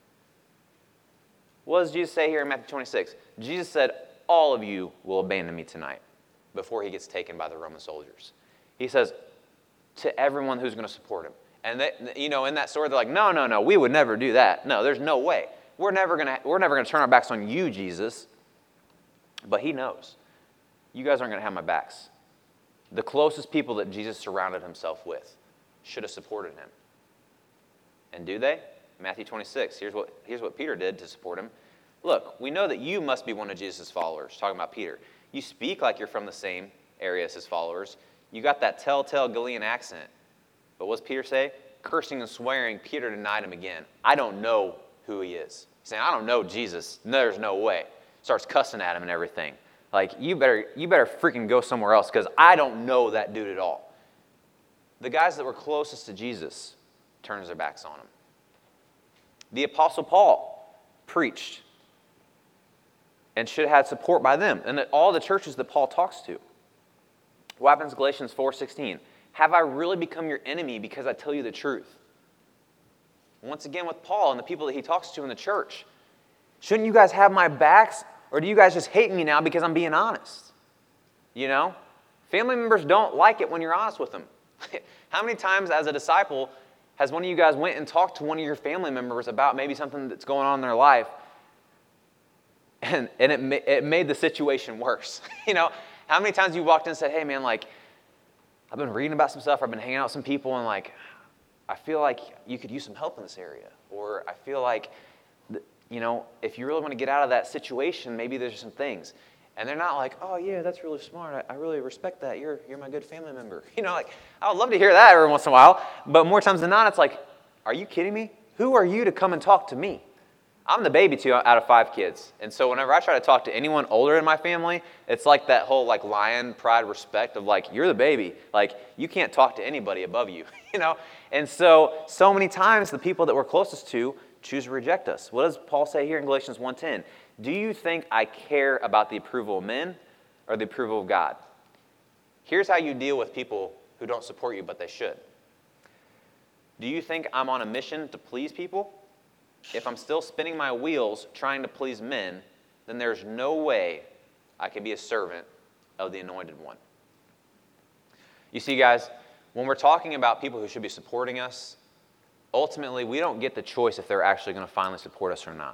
What does Jesus say here in Matthew twenty-six? Jesus said, all of you will abandon me tonight before he gets taken by the Roman soldiers. He says to everyone who's going to support him. And they, you know, in that story, they're like, no, no, no, we would never do that. No, there's no way. We're never going to we're never going to turn our backs on you, Jesus. But he knows. You guys aren't going to have my backs. The closest people that Jesus surrounded himself with should have supported him. And do they? Matthew twenty-six, here's what, here's what Peter did to support him. Look, we know that you must be one of Jesus' followers, talking about Peter. You speak like you're from the same area as his followers. You got that telltale Galilean accent. But what does Peter say? Cursing and swearing, Peter denied him again. I don't know who he is. He's saying, I don't know Jesus. There's no way. Starts cussing at him and everything. Like, you better, you better freaking go somewhere else because I don't know that dude at all. The guys that were closest to Jesus turns their backs on him. The Apostle Paul preached and should have had support by them and that all the churches that Paul talks to. What happens in Galatians four sixteen? Have I really become your enemy because I tell you the truth? Once again with Paul and the people that he talks to in the church. Shouldn't you guys have my backs? Or do you guys just hate me now because I'm being honest? You know? Family members don't like it when you're honest with them. How many times as a disciple has one of you guys went and talked to one of your family members about maybe something that's going on in their life and, and it, ma- it made the situation worse? You know? How many times you walked in and said, hey man, like, I've been reading about some stuff, I've been hanging out with some people, and like, I feel like you could use some help in this area. Or I feel like, you know, if you really want to get out of that situation, maybe there's some things. And they're not like, oh yeah, that's really smart. I, I really respect that. You're you're my good family member. You know, like, I would love to hear that every once in a while. But more times than not, it's like, are you kidding me? Who are you to come and talk to me? I'm the baby two out of five kids. And so whenever I try to talk to anyone older in my family, it's like that whole like lion pride respect of like, you're the baby. Like, you can't talk to anybody above you, you know? And so, so many times the people that we're closest to choose to reject us. What does Paul say here in Galatians one ten? Do you think I care about the approval of men or the approval of God? Here's how you deal with people who don't support you, but they should. Do you think I'm on a mission to please people? If I'm still spinning my wheels trying to please men, then there's no way I can be a servant of the Anointed One. You see, guys, when we're talking about people who should be supporting us, ultimately, we don't get the choice if they're actually going to finally support us or not.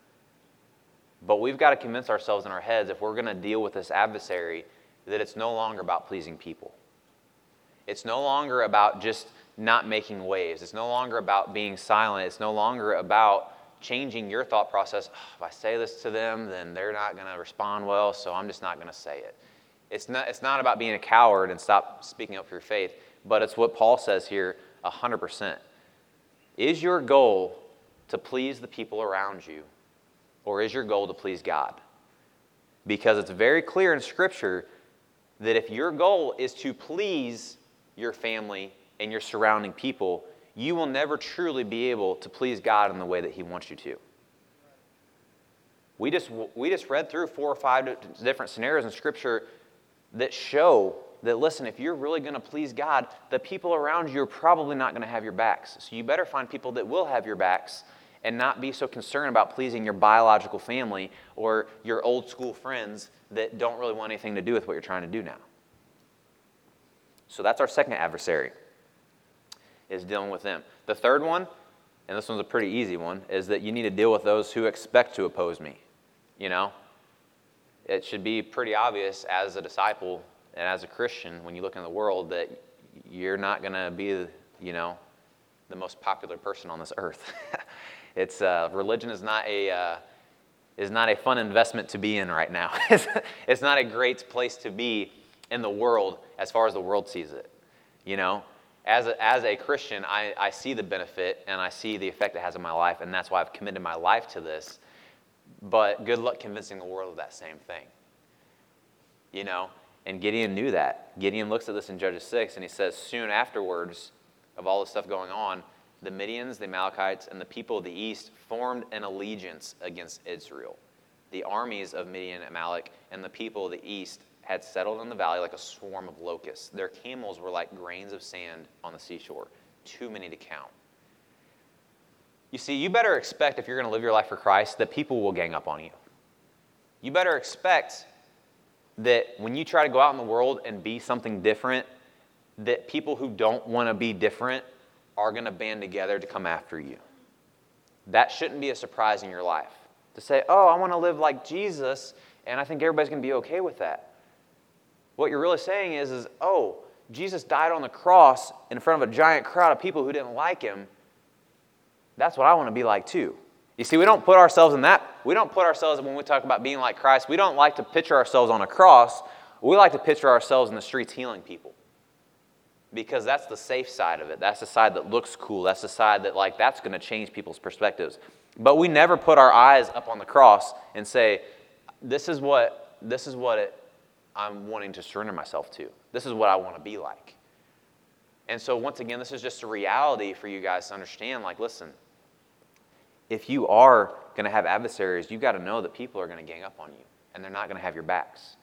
But we've got to convince ourselves in our heads, if we're going to deal with this adversary, that it's no longer about pleasing people. It's no longer about just not making waves. It's no longer about being silent. It's no longer about changing your thought process. Oh, if I say this to them, then they're not going to respond well, so I'm just not going to say it. It's not, it's not about being a coward and stop speaking up for your faith, but it's what Paul says here one hundred percent. Is your goal to please the people around you, or is your goal to please God? Because it's very clear in Scripture that if your goal is to please your family and your surrounding people, you will never truly be able to please God in the way that He wants you to. We just, we just read through four or five different scenarios in Scripture that show that, listen, if you're really going to please God, the people around you are probably not going to have your backs. So you better find people that will have your backs and not be so concerned about pleasing your biological family or your old school friends that don't really want anything to do with what you're trying to do now. So that's our second adversary, is dealing with them. The third one, and this one's a pretty easy one, is that you need to deal with those who expect to oppose me. You know? It should be pretty obvious as a disciple and as a Christian, when you look in the world, that you're not going to be, you know, the most popular person on this earth. It's uh, religion is not a uh, is not a fun investment to be in right now. it's, it's not a great place to be in the world as far as the world sees it. You know, as a, as a Christian, I, I see the benefit and I see the effect it has on my life, and that's why I've committed my life to this. But good luck convincing the world of that same thing. You know, and Gideon knew that. Gideon looks at this in Judges six, and he says, soon afterwards of all this stuff going on, the Midians, the Amalekites, and the people of the east formed an allegiance against Israel. The armies of Midian, Amalek, and the people of the east had settled in the valley like a swarm of locusts. Their camels were like grains of sand on the seashore, too many to count. You see, you better expect, if you're going to live your life for Christ, that people will gang up on you. You better expect that when you try to go out in the world and be something different, that people who don't want to be different are going to band together to come after you. That shouldn't be a surprise in your life. To say, oh, I want to live like Jesus, and I think everybody's going to be okay with that. What you're really saying is, is, oh, Jesus died on the cross in front of a giant crowd of people who didn't like him. That's what I want to be like too. You see, we don't put ourselves in that. We don't put ourselves, when we talk about being like Christ, we don't like to picture ourselves on a cross. We like to picture ourselves in the streets healing people. Because that's the safe side of it. That's the side that looks cool. That's the side that, like, that's going to change people's perspectives. But we never put our eyes up on the cross and say, this is what, this is what it, I'm wanting to surrender myself to. This is what I want to be like. And so, once again, this is just a reality for you guys to understand. Like, listen, if you are going to have adversaries, you've got to know that people are going to gang up on you, and they're not going to have your backs.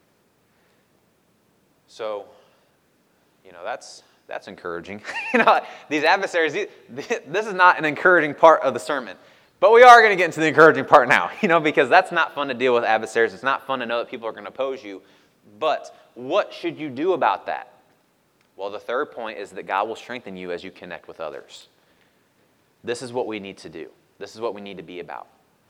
So, you know, that's that's encouraging. you know, these adversaries, this is not an encouraging part of the sermon. But we are going to get into the encouraging part now, you know, because that's not fun to deal with adversaries. It's not fun to know that people are going to oppose you. But what should you do about that? Well, the third point is that God will strengthen you as you connect with others. This is what we need to do. This is what we need to be about.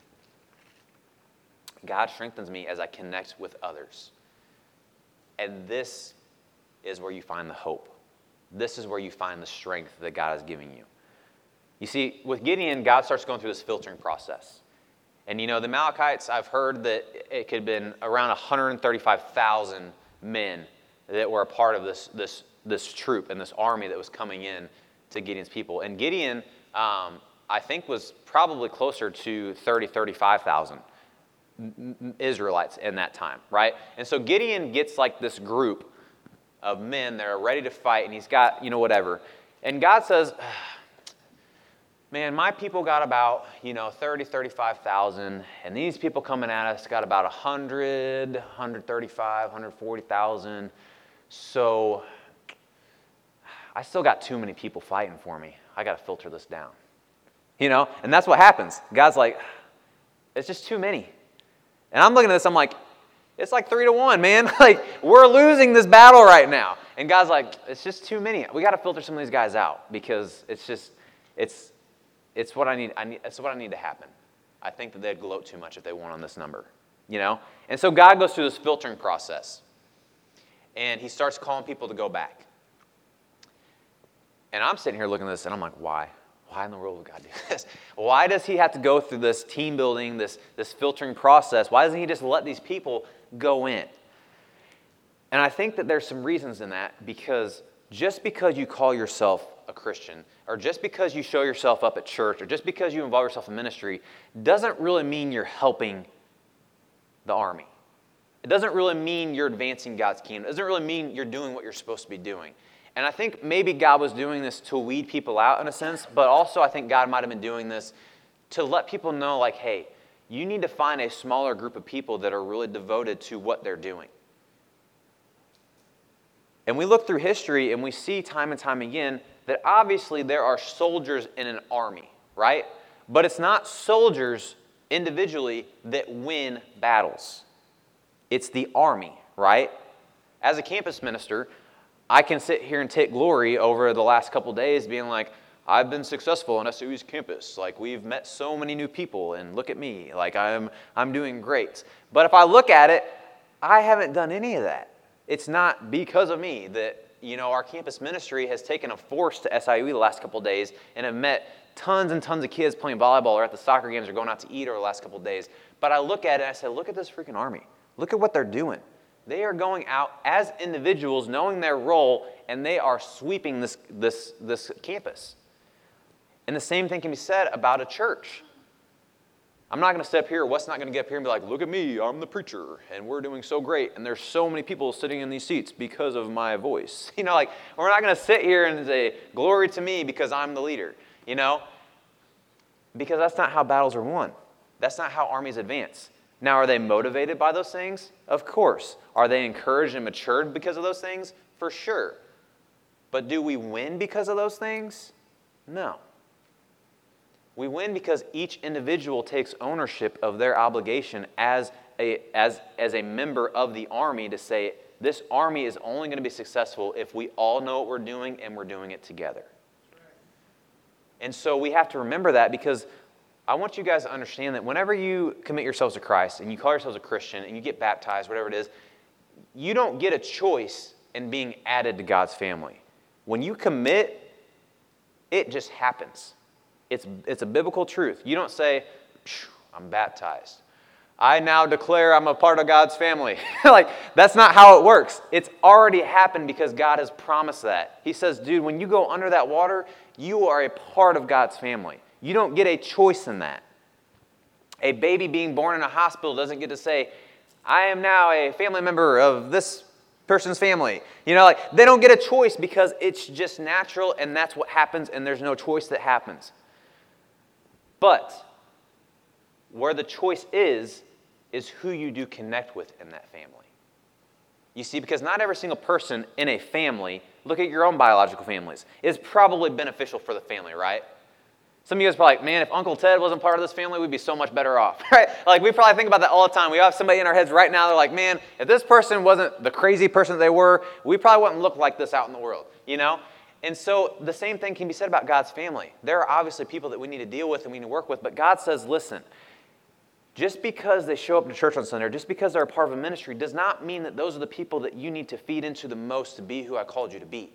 God strengthens me as I connect with others. And this is where you find the hope. This is where you find the strength that God is giving you. You see, with Gideon, God starts going through this filtering process. And you know, the Amalekites, I've heard that it could have been around one hundred thirty-five thousand men that were a part of this, this, this troop and this army that was coming in to Gideon's people. And Gideon, um, I think, was probably closer to thirty, thirty-five thousand Israelites in that time, right? And so Gideon gets like this group of men that are ready to fight, and he's got, you know, whatever. And God says, man, my people got about, you know, thirty, thirty-five thousand, and these people coming at us got about one hundred, one hundred thirty-five, one hundred forty thousand. So I still got too many people fighting for me. I got to filter this down. You know, and that's what happens. God's like, it's just too many. And I'm looking at this, I'm like, it's like three to one, man. Like, we're losing this battle right now. And God's like, it's just too many. We got to filter some of these guys out because it's just, it's, it's what I need. I need. It's what I need to happen. I think that they'd gloat too much if they won on this number, you know. And so God goes through this filtering process, and He starts calling people to go back. And I'm sitting here looking at this, and I'm like, why? Why in the world would God do this? Why does He have to go through this team building, this, this filtering process? Why doesn't He just let these people go in? And I think that there's some reasons in that, because just because you call yourself a Christian, or just because you show yourself up at church, or just because you involve yourself in ministry, doesn't really mean you're helping the army. It doesn't really mean you're advancing God's kingdom. It doesn't really mean you're doing what you're supposed to be doing. And I think maybe God was doing this to weed people out in a sense, but also I think God might have been doing this to let people know, like, hey, you need to find a smaller group of people that are really devoted to what they're doing. And we look through history and we see time and time again that obviously there are soldiers in an army, right? But it's not soldiers individually that win battles. It's the army, right? As a campus minister, I can sit here and take glory over the last couple days being like, I've been successful on S O U's campus. Like, we've met so many new people, and look at me. Like, I'm I'm doing great. But if I look at it, I haven't done any of that. It's not because of me that you know, our campus ministry has taken a force to S I U the last couple of days and have met tons and tons of kids playing volleyball or at the soccer games or going out to eat over the last couple of days. But I look at it and I say, look at this freaking Army. Look at what they're doing. They are going out as individuals, knowing their role, and they are sweeping this, this, this campus. And the same thing can be said about a church. I'm not going to step here, Wes not going to get up here and be like, look at me, I'm the preacher, and we're doing so great, and there's so many people sitting in these seats because of my voice. You know, like, we're not going to sit here and say, glory to me because I'm the leader, you know? Because that's not how battles are won. That's not how armies advance. Now, are they motivated by those things? Of course. Are they encouraged and matured because of those things? For sure. But do we win because of those things? No. We win because each individual takes ownership of their obligation as a, as, as a member of the army to say, this army is only going to be successful if we all know what we're doing and we're doing it together. And so we have to remember that, because I want you guys to understand that whenever you commit yourselves to Christ and you call yourselves a Christian and you get baptized, whatever it is, you don't get a choice in being added to God's family. When you commit, it just happens. It's, it's a biblical truth. You don't say, I'm baptized. I now declare I'm a part of God's family. Like, that's not how it works. It's already happened because God has promised that. He says, dude, when you go under that water, you are a part of God's family. You don't get a choice in that. A baby being born in a hospital doesn't get to say, I am now a family member of this person's family. You know, like, they don't get a choice because it's just natural and that's what happens, and there's no choice that happens. But where the choice is, is who you do connect with in that family. You see, because not every single person in a family, look at your own biological families, is probably beneficial for the family, right? Some of you guys are probably like, man, if Uncle Ted wasn't part of this family, we'd be so much better off, right? Like, we probably think about that all the time. We have somebody in our heads right now, they're like, man, if this person wasn't the crazy person they were, we probably wouldn't look like this out in the world, you know? And so the same thing can be said about God's family. There are obviously people that we need to deal with and we need to work with, but God says, listen, just because they show up to church on Sunday, or just because they're a part of a ministry, does not mean that those are the people that you need to feed into the most to be who I called you to be.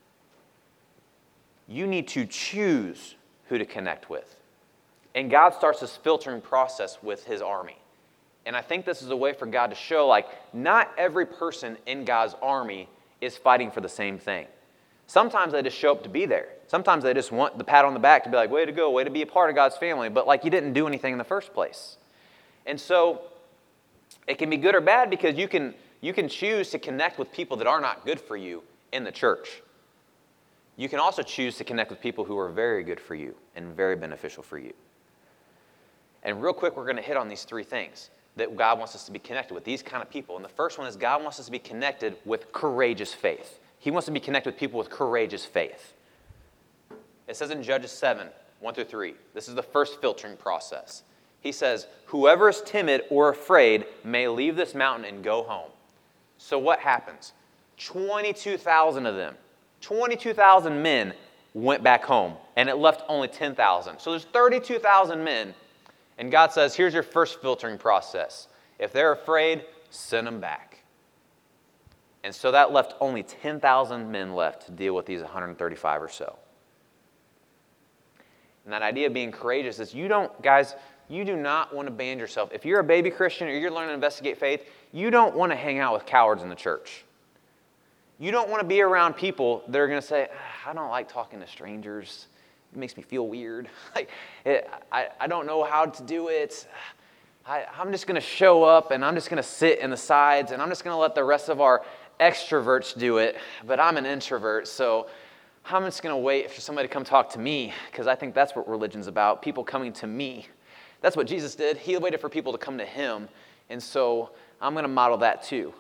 You need to choose who to connect with. And God starts this filtering process with his army. And I think this is a way for God to show, like, not every person in God's army is fighting for the same thing. Sometimes they just show up to be there. Sometimes they just want the pat on the back to be like, way to go, way to be a part of God's family. But like, you didn't do anything in the first place. And so it can be good or bad, because you can, you can choose to connect with people that are not good for you in the church. You can also choose to connect with people who are very good for you and very beneficial for you. And real quick, we're going to hit on these three things that God wants us to be connected with, these kind of people. And the first one is God wants us to be connected with courageous faith. He wants to be connected with people with courageous faith. It says in Judges seven, one through three, this is the first filtering process. He says, whoever is timid or afraid may leave this mountain and go home. So what happens? twenty-two thousand of them, twenty-two thousand men went back home, and it left only ten thousand. So there's thirty-two thousand men, and God says, here's your first filtering process. If they're afraid, send them back. And so that left only ten thousand men left to deal with these one hundred thirty-five or so. And that idea of being courageous is you don't, guys, you do not want to band yourself. If you're a baby Christian or you're learning to investigate faith, you don't want to hang out with cowards in the church. You don't want to be around people that are going to say, I don't like talking to strangers. It makes me feel weird. Like, it, I, I don't know how to do it. I, I'm just going to show up and I'm just going to sit in the sides and I'm just going to let the rest of our extroverts do it. But I'm an introvert, so I'm just going to wait for somebody to come talk to me, because I think that's what religion's about, people coming to me. That's what Jesus did. He waited for people to come to him, and so I'm going to model that too.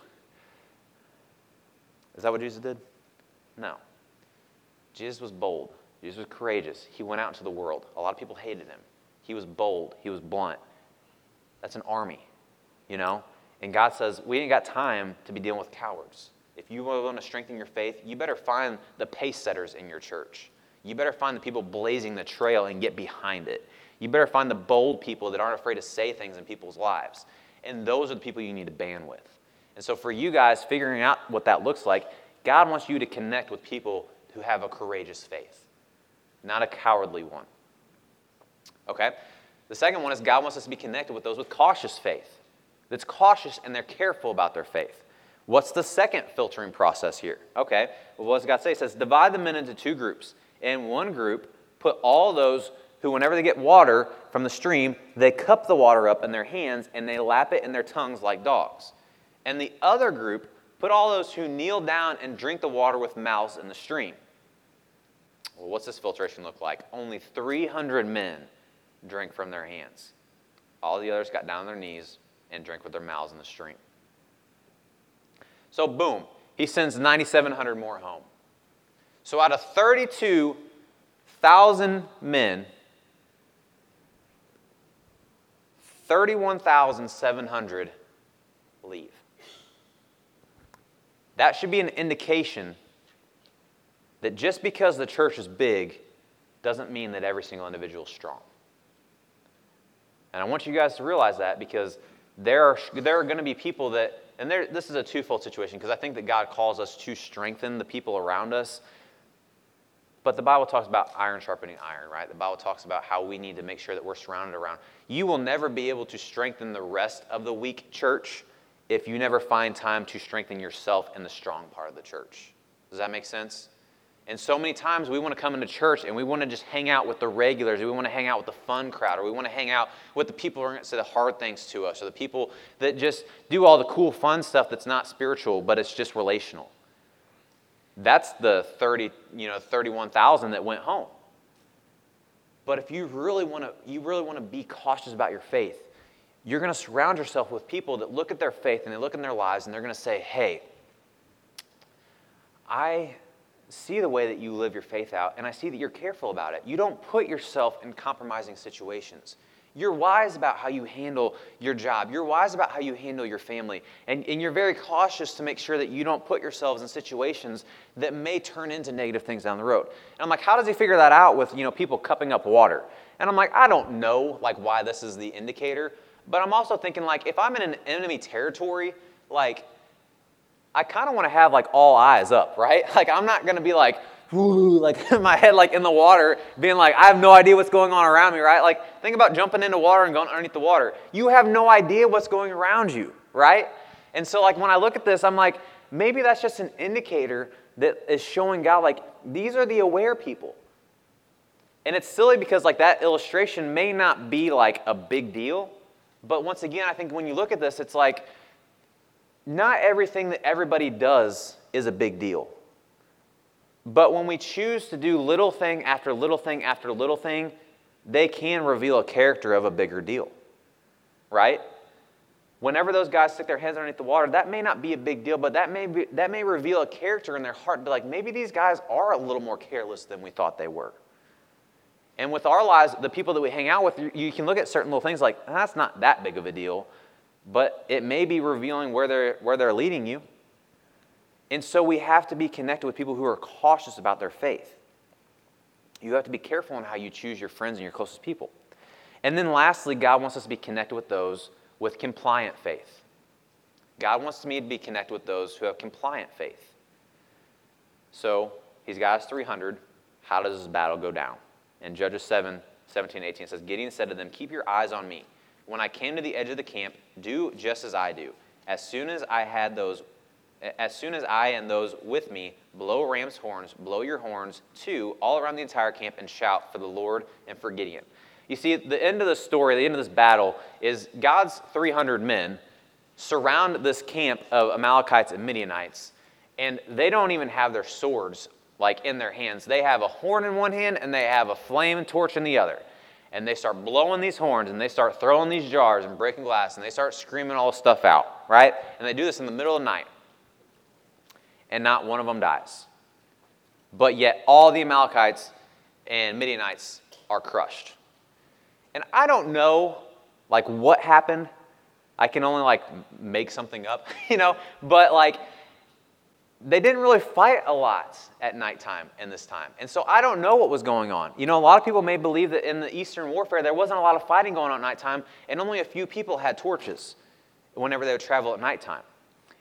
Is that what Jesus did? No. Jesus was bold. Jesus was courageous. He went out into the world. A lot of people hated him. He was bold. He was blunt. That's an army, you know? And God says, we ain't got time to be dealing with cowards. If you want to strengthen your faith, you better find the pace setters in your church. You better find the people blazing the trail and get behind it. You better find the bold people that aren't afraid to say things in people's lives. And those are the people you need to band with. And so for you guys, figuring out what that looks like, God wants you to connect with people who have a courageous faith, not a cowardly one. Okay? The second one is God wants us to be connected with those with cautious faith. That's cautious and they're careful about their faith. What's the second filtering process here? Okay, well, what does God say? It says, divide the men into two groups. In one group, put all those who, whenever they get water from the stream, they cup the water up in their hands and they lap it in their tongues like dogs. And the other group, put all those who kneel down and drink the water with mouths in the stream. Well, what's this filtration look like? Only three hundred men drank from their hands. All the others got down on their knees and drank with their mouths in the stream. So boom, he sends nine thousand seven hundred more home. So out of thirty-two thousand men, thirty-one thousand seven hundred leave. That should be an indication that just because the church is big doesn't mean that every single individual is strong. And I want you guys to realize that, because there are, there are going to be people that, and there, this is a twofold situation, because I think that God calls us to strengthen the people around us. But the Bible talks about iron sharpening iron, right? The Bible talks about how we need to make sure that we're surrounded around. You will never be able to strengthen the rest of the weak church if you never find time to strengthen yourself in the strong part of the church. Does that make sense? And so many times we want to come into church and we want to just hang out with the regulars, or we want to hang out with the fun crowd, or we want to hang out with the people who are going to say the hard things to us, or the people that just do all the cool fun stuff that's not spiritual, but it's just relational. That's the thirty, you know, thirty-one thousand that went home. But if you really want to, you really want to be cautious about your faith, you're going to surround yourself with people that look at their faith and they look in their lives and they're going to say, hey, I see the way that you live your faith out, and I see that you're careful about it. You don't put yourself in compromising situations. You're wise about how you handle your job. You're wise about how you handle your family. And, and you're very cautious to make sure that you don't put yourselves in situations that may turn into negative things down the road. And I'm like, how does he figure that out with, you know, people cupping up water? And I'm like, I don't know, like, why this is the indicator. But I'm also thinking, like, if I'm in an enemy territory, like, I kind of want to have, like, all eyes up, right? Like, I'm not going to be like, ooh, like my head like in the water, being like, I have no idea what's going on around me, right? Like, think about jumping into water and going underneath the water. You have no idea what's going around you, right? And so, like, when I look at this, I'm like, maybe that's just an indicator that is showing God, like, these are the aware people. And it's silly because, like, that illustration may not be, like, a big deal. But once again, I think when you look at this, it's like, not everything that everybody does is a big deal. But when we choose to do little thing after little thing after little thing, they can reveal a character of a bigger deal, right? Whenever those guys stick their heads underneath the water, that may not be a big deal, but that may be, that may reveal a character in their heart. Be like, maybe these guys are a little more careless than we thought they were. And with our lives, the people that we hang out with, you, you can look at certain little things like, that's not that big of a deal, but it may be revealing where they're where they're leading you. And so we have to be connected with people who are cautious about their faith. You have to be careful in how you choose your friends and your closest people. And then lastly, God wants us to be connected with those with compliant faith. God wants me to be connected with those who have compliant faith. So he's got us three hundred. How does this battle go down? In Judges seven, seventeen, eighteen, it says, Gideon said to them, keep your eyes on me. When I came to the edge of the camp, do just as I do. As soon as I had those As soon as I and those with me blow ram's horns, blow your horns, too, all around the entire camp, and shout for the Lord and for Gideon. You see, the end of the story, the end of this battle, is God's three hundred men surround this camp of Amalekites and Midianites, and they don't even have their swords, like, in their hands. They have a horn in one hand, and they have a flame torch in the other. And they start blowing these horns, and they start throwing these jars and breaking glass, and they start screaming all this stuff out, right? And they do this in the middle of the night. And not one of them dies. But yet all the Amalekites and Midianites are crushed. And I don't know, like, what happened. I can only, like, make something up, you know. But, like, they didn't really fight a lot at nighttime in this time. And so I don't know what was going on. You know, a lot of people may believe that in the Eastern warfare there wasn't a lot of fighting going on at nighttime, and only a few people had torches whenever they would travel at nighttime.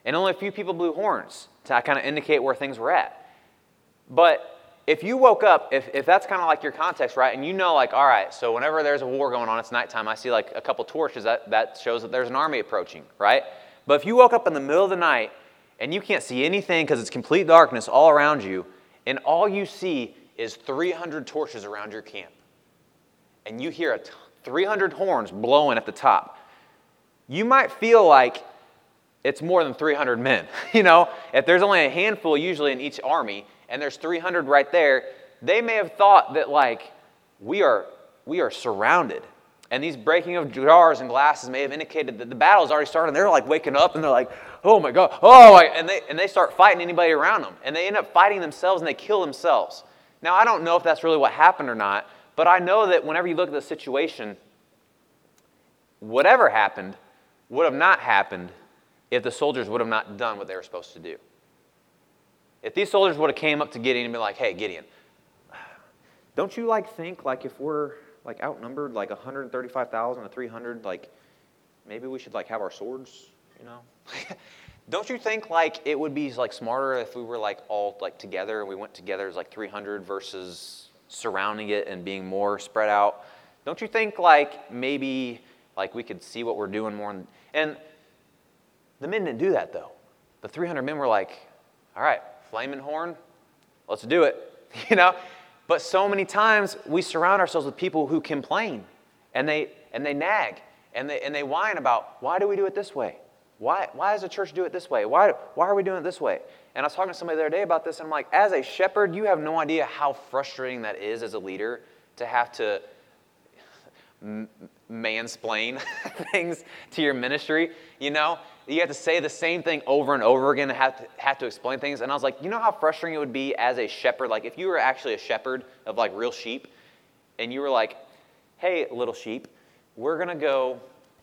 and only a few people blew horns to kind of indicate where things were at. But if you woke up, if, if that's kind of like your context, right, and you know, like, all right, so whenever there's a war going on, it's nighttime, I see like a couple torches, that, that shows that there's an army approaching, right? But if you woke up in the middle of the night and you can't see anything because it's complete darkness all around you, and all you see is three hundred torches around your camp, and you hear a t- three hundred horns blowing at the top, you might feel like it's more than three hundred men. You know, if there's only a handful usually in each army, and there's three hundred right there, they may have thought that, like, we are we are surrounded. And these breaking of jars and glasses may have indicated that the battle's already started. And they're, like, waking up, and they're like, oh, my God, oh, my, and they and they start fighting anybody around them. And they end up fighting themselves, and they kill themselves. Now, I don't know if that's really what happened or not, but I know that whenever you look at the situation, whatever happened would have not happened if the soldiers would have not done what they were supposed to do. If these soldiers would have came up to Gideon and been like, hey, Gideon, don't you like think like if we're like outnumbered like one hundred thirty-five thousand to three hundred, like maybe we should like have our swords, you know? Don't you think like it would be like smarter if we were like all like together and we went together as like three hundred versus surrounding it and being more spread out? Don't you think like maybe like we could see what we're doing more? And, and the men didn't do that though. The three hundred men were like, all right, flaming horn, let's do it, you know? But so many times we surround ourselves with people who complain and they and they nag and they and they whine about, why do we do it this way? Why why does the church do it this way? Why why are we doing it this way? And I was talking to somebody the other day about this, and I'm like, as a shepherd, you have no idea how frustrating that is as a leader to have to mansplain things to your ministry, you know? You have to say the same thing over and over again and have to, have to explain things. And I was like, you know how frustrating it would be as a shepherd? Like if you were actually a shepherd of like real sheep and you were like, hey, little sheep, we're going to go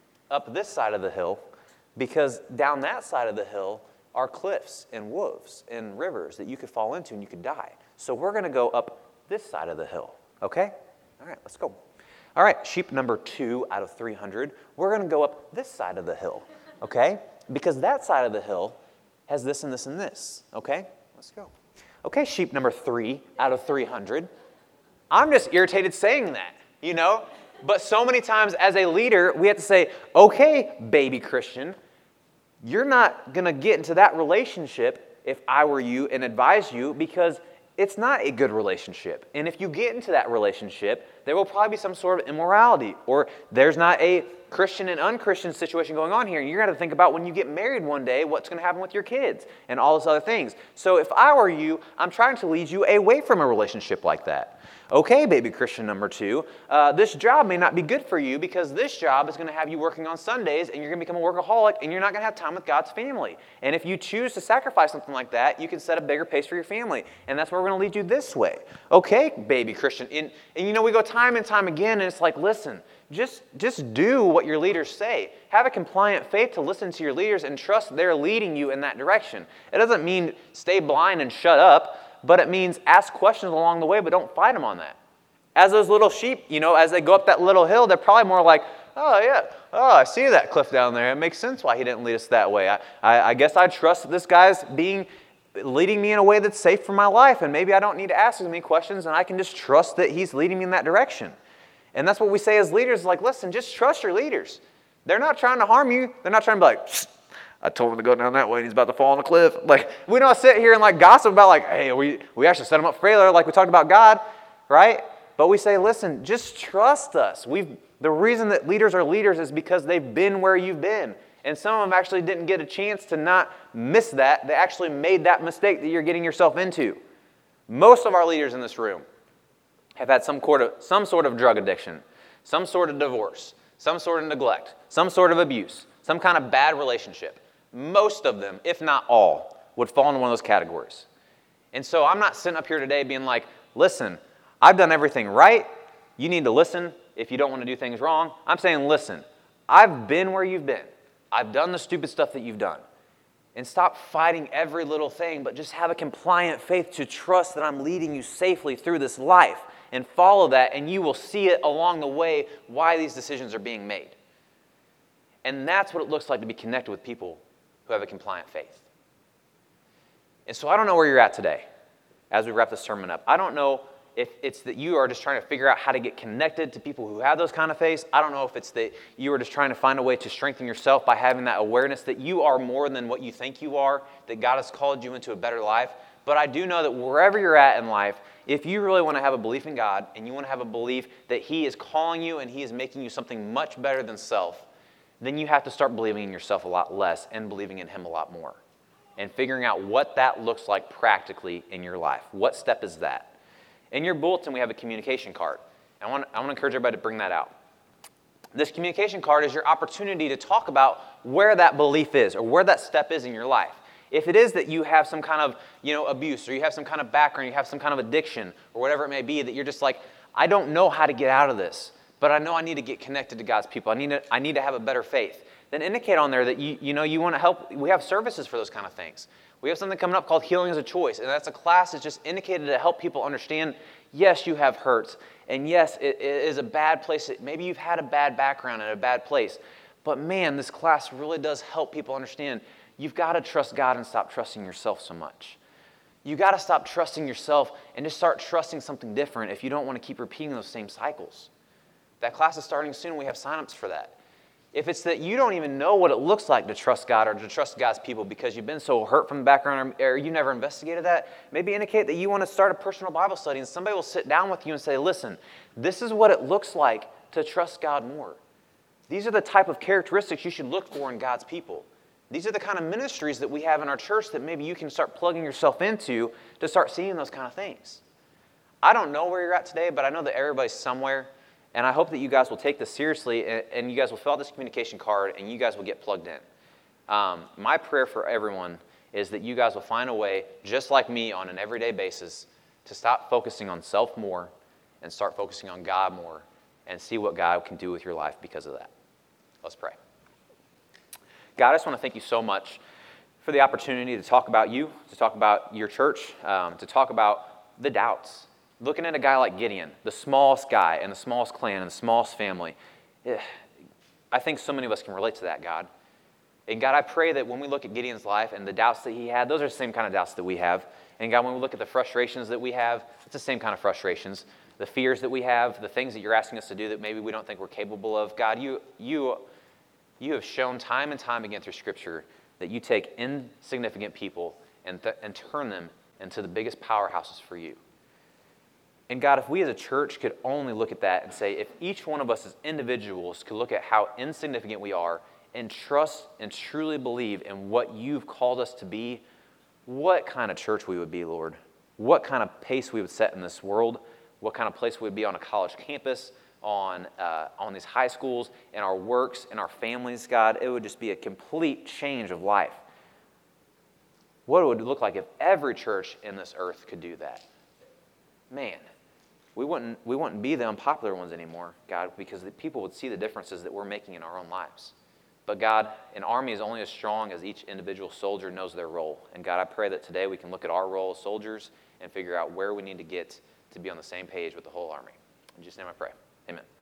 up this side of the hill because down that side of the hill are cliffs and wolves and rivers that you could fall into and you could die. So we're going to go up this side of the hill, okay? All right, let's go. All right, sheep number two out of three hundred, we're going to go up this side of the hill, okay? Because that side of the hill has this and this and this, okay? Let's go. Okay, sheep number three out of three hundred. I'm just irritated saying that, you know? But so many times as a leader, we have to say, okay, baby Christian, you're not going to get into that relationship if I were you and advise you because it's not a good relationship. And if you get into that relationship, there will probably be some sort of immorality or there's not a Christian and unchristian situation going on here. And you're going to think about when you get married one day, what's going to happen with your kids and all those other things. So if I were you, I'm trying to lead you away from a relationship like that. Okay, baby Christian number two, uh, this job may not be good for you because this job is going to have you working on Sundays and you're going to become a workaholic and you're not going to have time with God's family. And if you choose to sacrifice something like that, you can set a bigger pace for your family. And that's where we're going to lead you this way. Okay, baby Christian. And, and you know, we go time and time again and it's like, listen, just, just do what your leaders say. Have a compliant faith to listen to your leaders and trust they're leading you in that direction. It doesn't mean stay blind and shut up. But it means ask questions along the way, but don't fight them on that. As those little sheep, you know, as they go up that little hill, they're probably more like, oh, yeah, oh, I see that cliff down there. It makes sense why he didn't lead us that way. I, I, I guess I trust that this guy's being, leading me in a way that's safe for my life, and maybe I don't need to ask as many questions, and I can just trust that he's leading me in that direction. And that's what we say as leaders, like, listen, just trust your leaders. They're not trying to harm you. They're not trying to be like, psst, I told him to go down that way and he's about to fall on a cliff. Like, we don't sit here and like gossip about like, hey, we, we actually set him up for failure like we talked about God, right? But we say, listen, just trust us. We've the reason that leaders are leaders is because they've been where you've been. And some of them actually didn't get a chance to not miss that. They actually made that mistake that you're getting yourself into. Most of our leaders in this room have had some sort of, some sort of drug addiction, some sort of divorce, some sort of neglect, some sort of abuse, some kind of bad relationship. Most of them, if not all, would fall into one of those categories. And so I'm not sitting up here today being like, listen, I've done everything right. You need to listen if you don't want to do things wrong. I'm saying, listen, I've been where you've been. I've done the stupid stuff that you've done. And stop fighting every little thing, but just have a compliant faith to trust that I'm leading you safely through this life. And follow that, and you will see it along the way why these decisions are being made. And that's what it looks like to be connected with people who have a compliant faith. And so I don't know where you're at today as we wrap this sermon up. I don't know if it's that you are just trying to figure out how to get connected to people who have those kind of faiths. I don't know if it's that you are just trying to find a way to strengthen yourself by having that awareness that you are more than what you think you are, that God has called you into a better life. But I do know that wherever you're at in life, if you really want to have a belief in God and you want to have a belief that He is calling you and He is making you something much better than self, then you have to start believing in yourself a lot less and believing in Him a lot more. And figuring out what that looks like practically in your life. What step is that? In your bulletin, we have a communication card. I want, I want to encourage everybody to bring that out. This communication card is your opportunity to talk about where that belief is or where that step is in your life. If it is that you have some kind of, you know, abuse or you have some kind of background, you have some kind of addiction or whatever it may be, that you're just like, I don't know how to get out of this, but I know I need to get connected to God's people. I need to, I need to have a better faith. Then indicate on there that you, you know, you want to help. We have services for those kind of things. We have something coming up called Healing as a Choice, and that's a class that's just indicated to help people understand, yes, you have hurts, and yes, it, it is a bad place. Maybe you've had a bad background in a bad place, but man, this class really does help people understand you've got to trust God and stop trusting yourself so much. You've got to stop trusting yourself and just start trusting something different if you don't want to keep repeating those same cycles. That class is starting soon. We have signups for that. If it's that you don't even know what it looks like to trust God or to trust God's people because you've been so hurt from the background or you never investigated that, maybe indicate that you want to start a personal Bible study and somebody will sit down with you and say, listen, this is what it looks like to trust God more. These are the type of characteristics you should look for in God's people. These are the kind of ministries that we have in our church that maybe you can start plugging yourself into to start seeing those kind of things. I don't know where you're at today, but I know that everybody's somewhere. And I hope that you guys will take this seriously and, and you guys will fill out this communication card and you guys will get plugged in. Um, my prayer for everyone is that you guys will find a way, just like me on an everyday basis, to stop focusing on self more and start focusing on God more and see what God can do with your life because of that. Let's pray. God, I just want to thank you so much for the opportunity to talk about you, to talk about your church, um, to talk about the doubts. Looking at a guy like Gideon, the smallest guy and the smallest clan and the smallest family, I think so many of us can relate to that, God. And God, I pray that when we look at Gideon's life and the doubts that he had, those are the same kind of doubts that we have. And God, when we look at the frustrations that we have, it's the same kind of frustrations. The fears that we have, the things that you're asking us to do that maybe we don't think we're capable of. God, you, you, you have shown time and time again through Scripture that you take insignificant people and, th- and turn them into the biggest powerhouses for you. And God, if we as a church could only look at that and say, if each one of us as individuals could look at how insignificant we are and trust and truly believe in what you've called us to be, what kind of church we would be, Lord. What kind of pace we would set in this world. What kind of place we would be on a college campus, on, uh, on these high schools, in our works, in our families, God. It would just be a complete change of life. What it would look like if every church in this earth could do that. Man. We wouldn't, we wouldn't be the unpopular ones anymore, God, because the people would see the differences that we're making in our own lives. But God, an army is only as strong as each individual soldier knows their role. And God, I pray that today we can look at our role as soldiers and figure out where we need to get to be on the same page with the whole army. In Jesus' name I pray. Amen.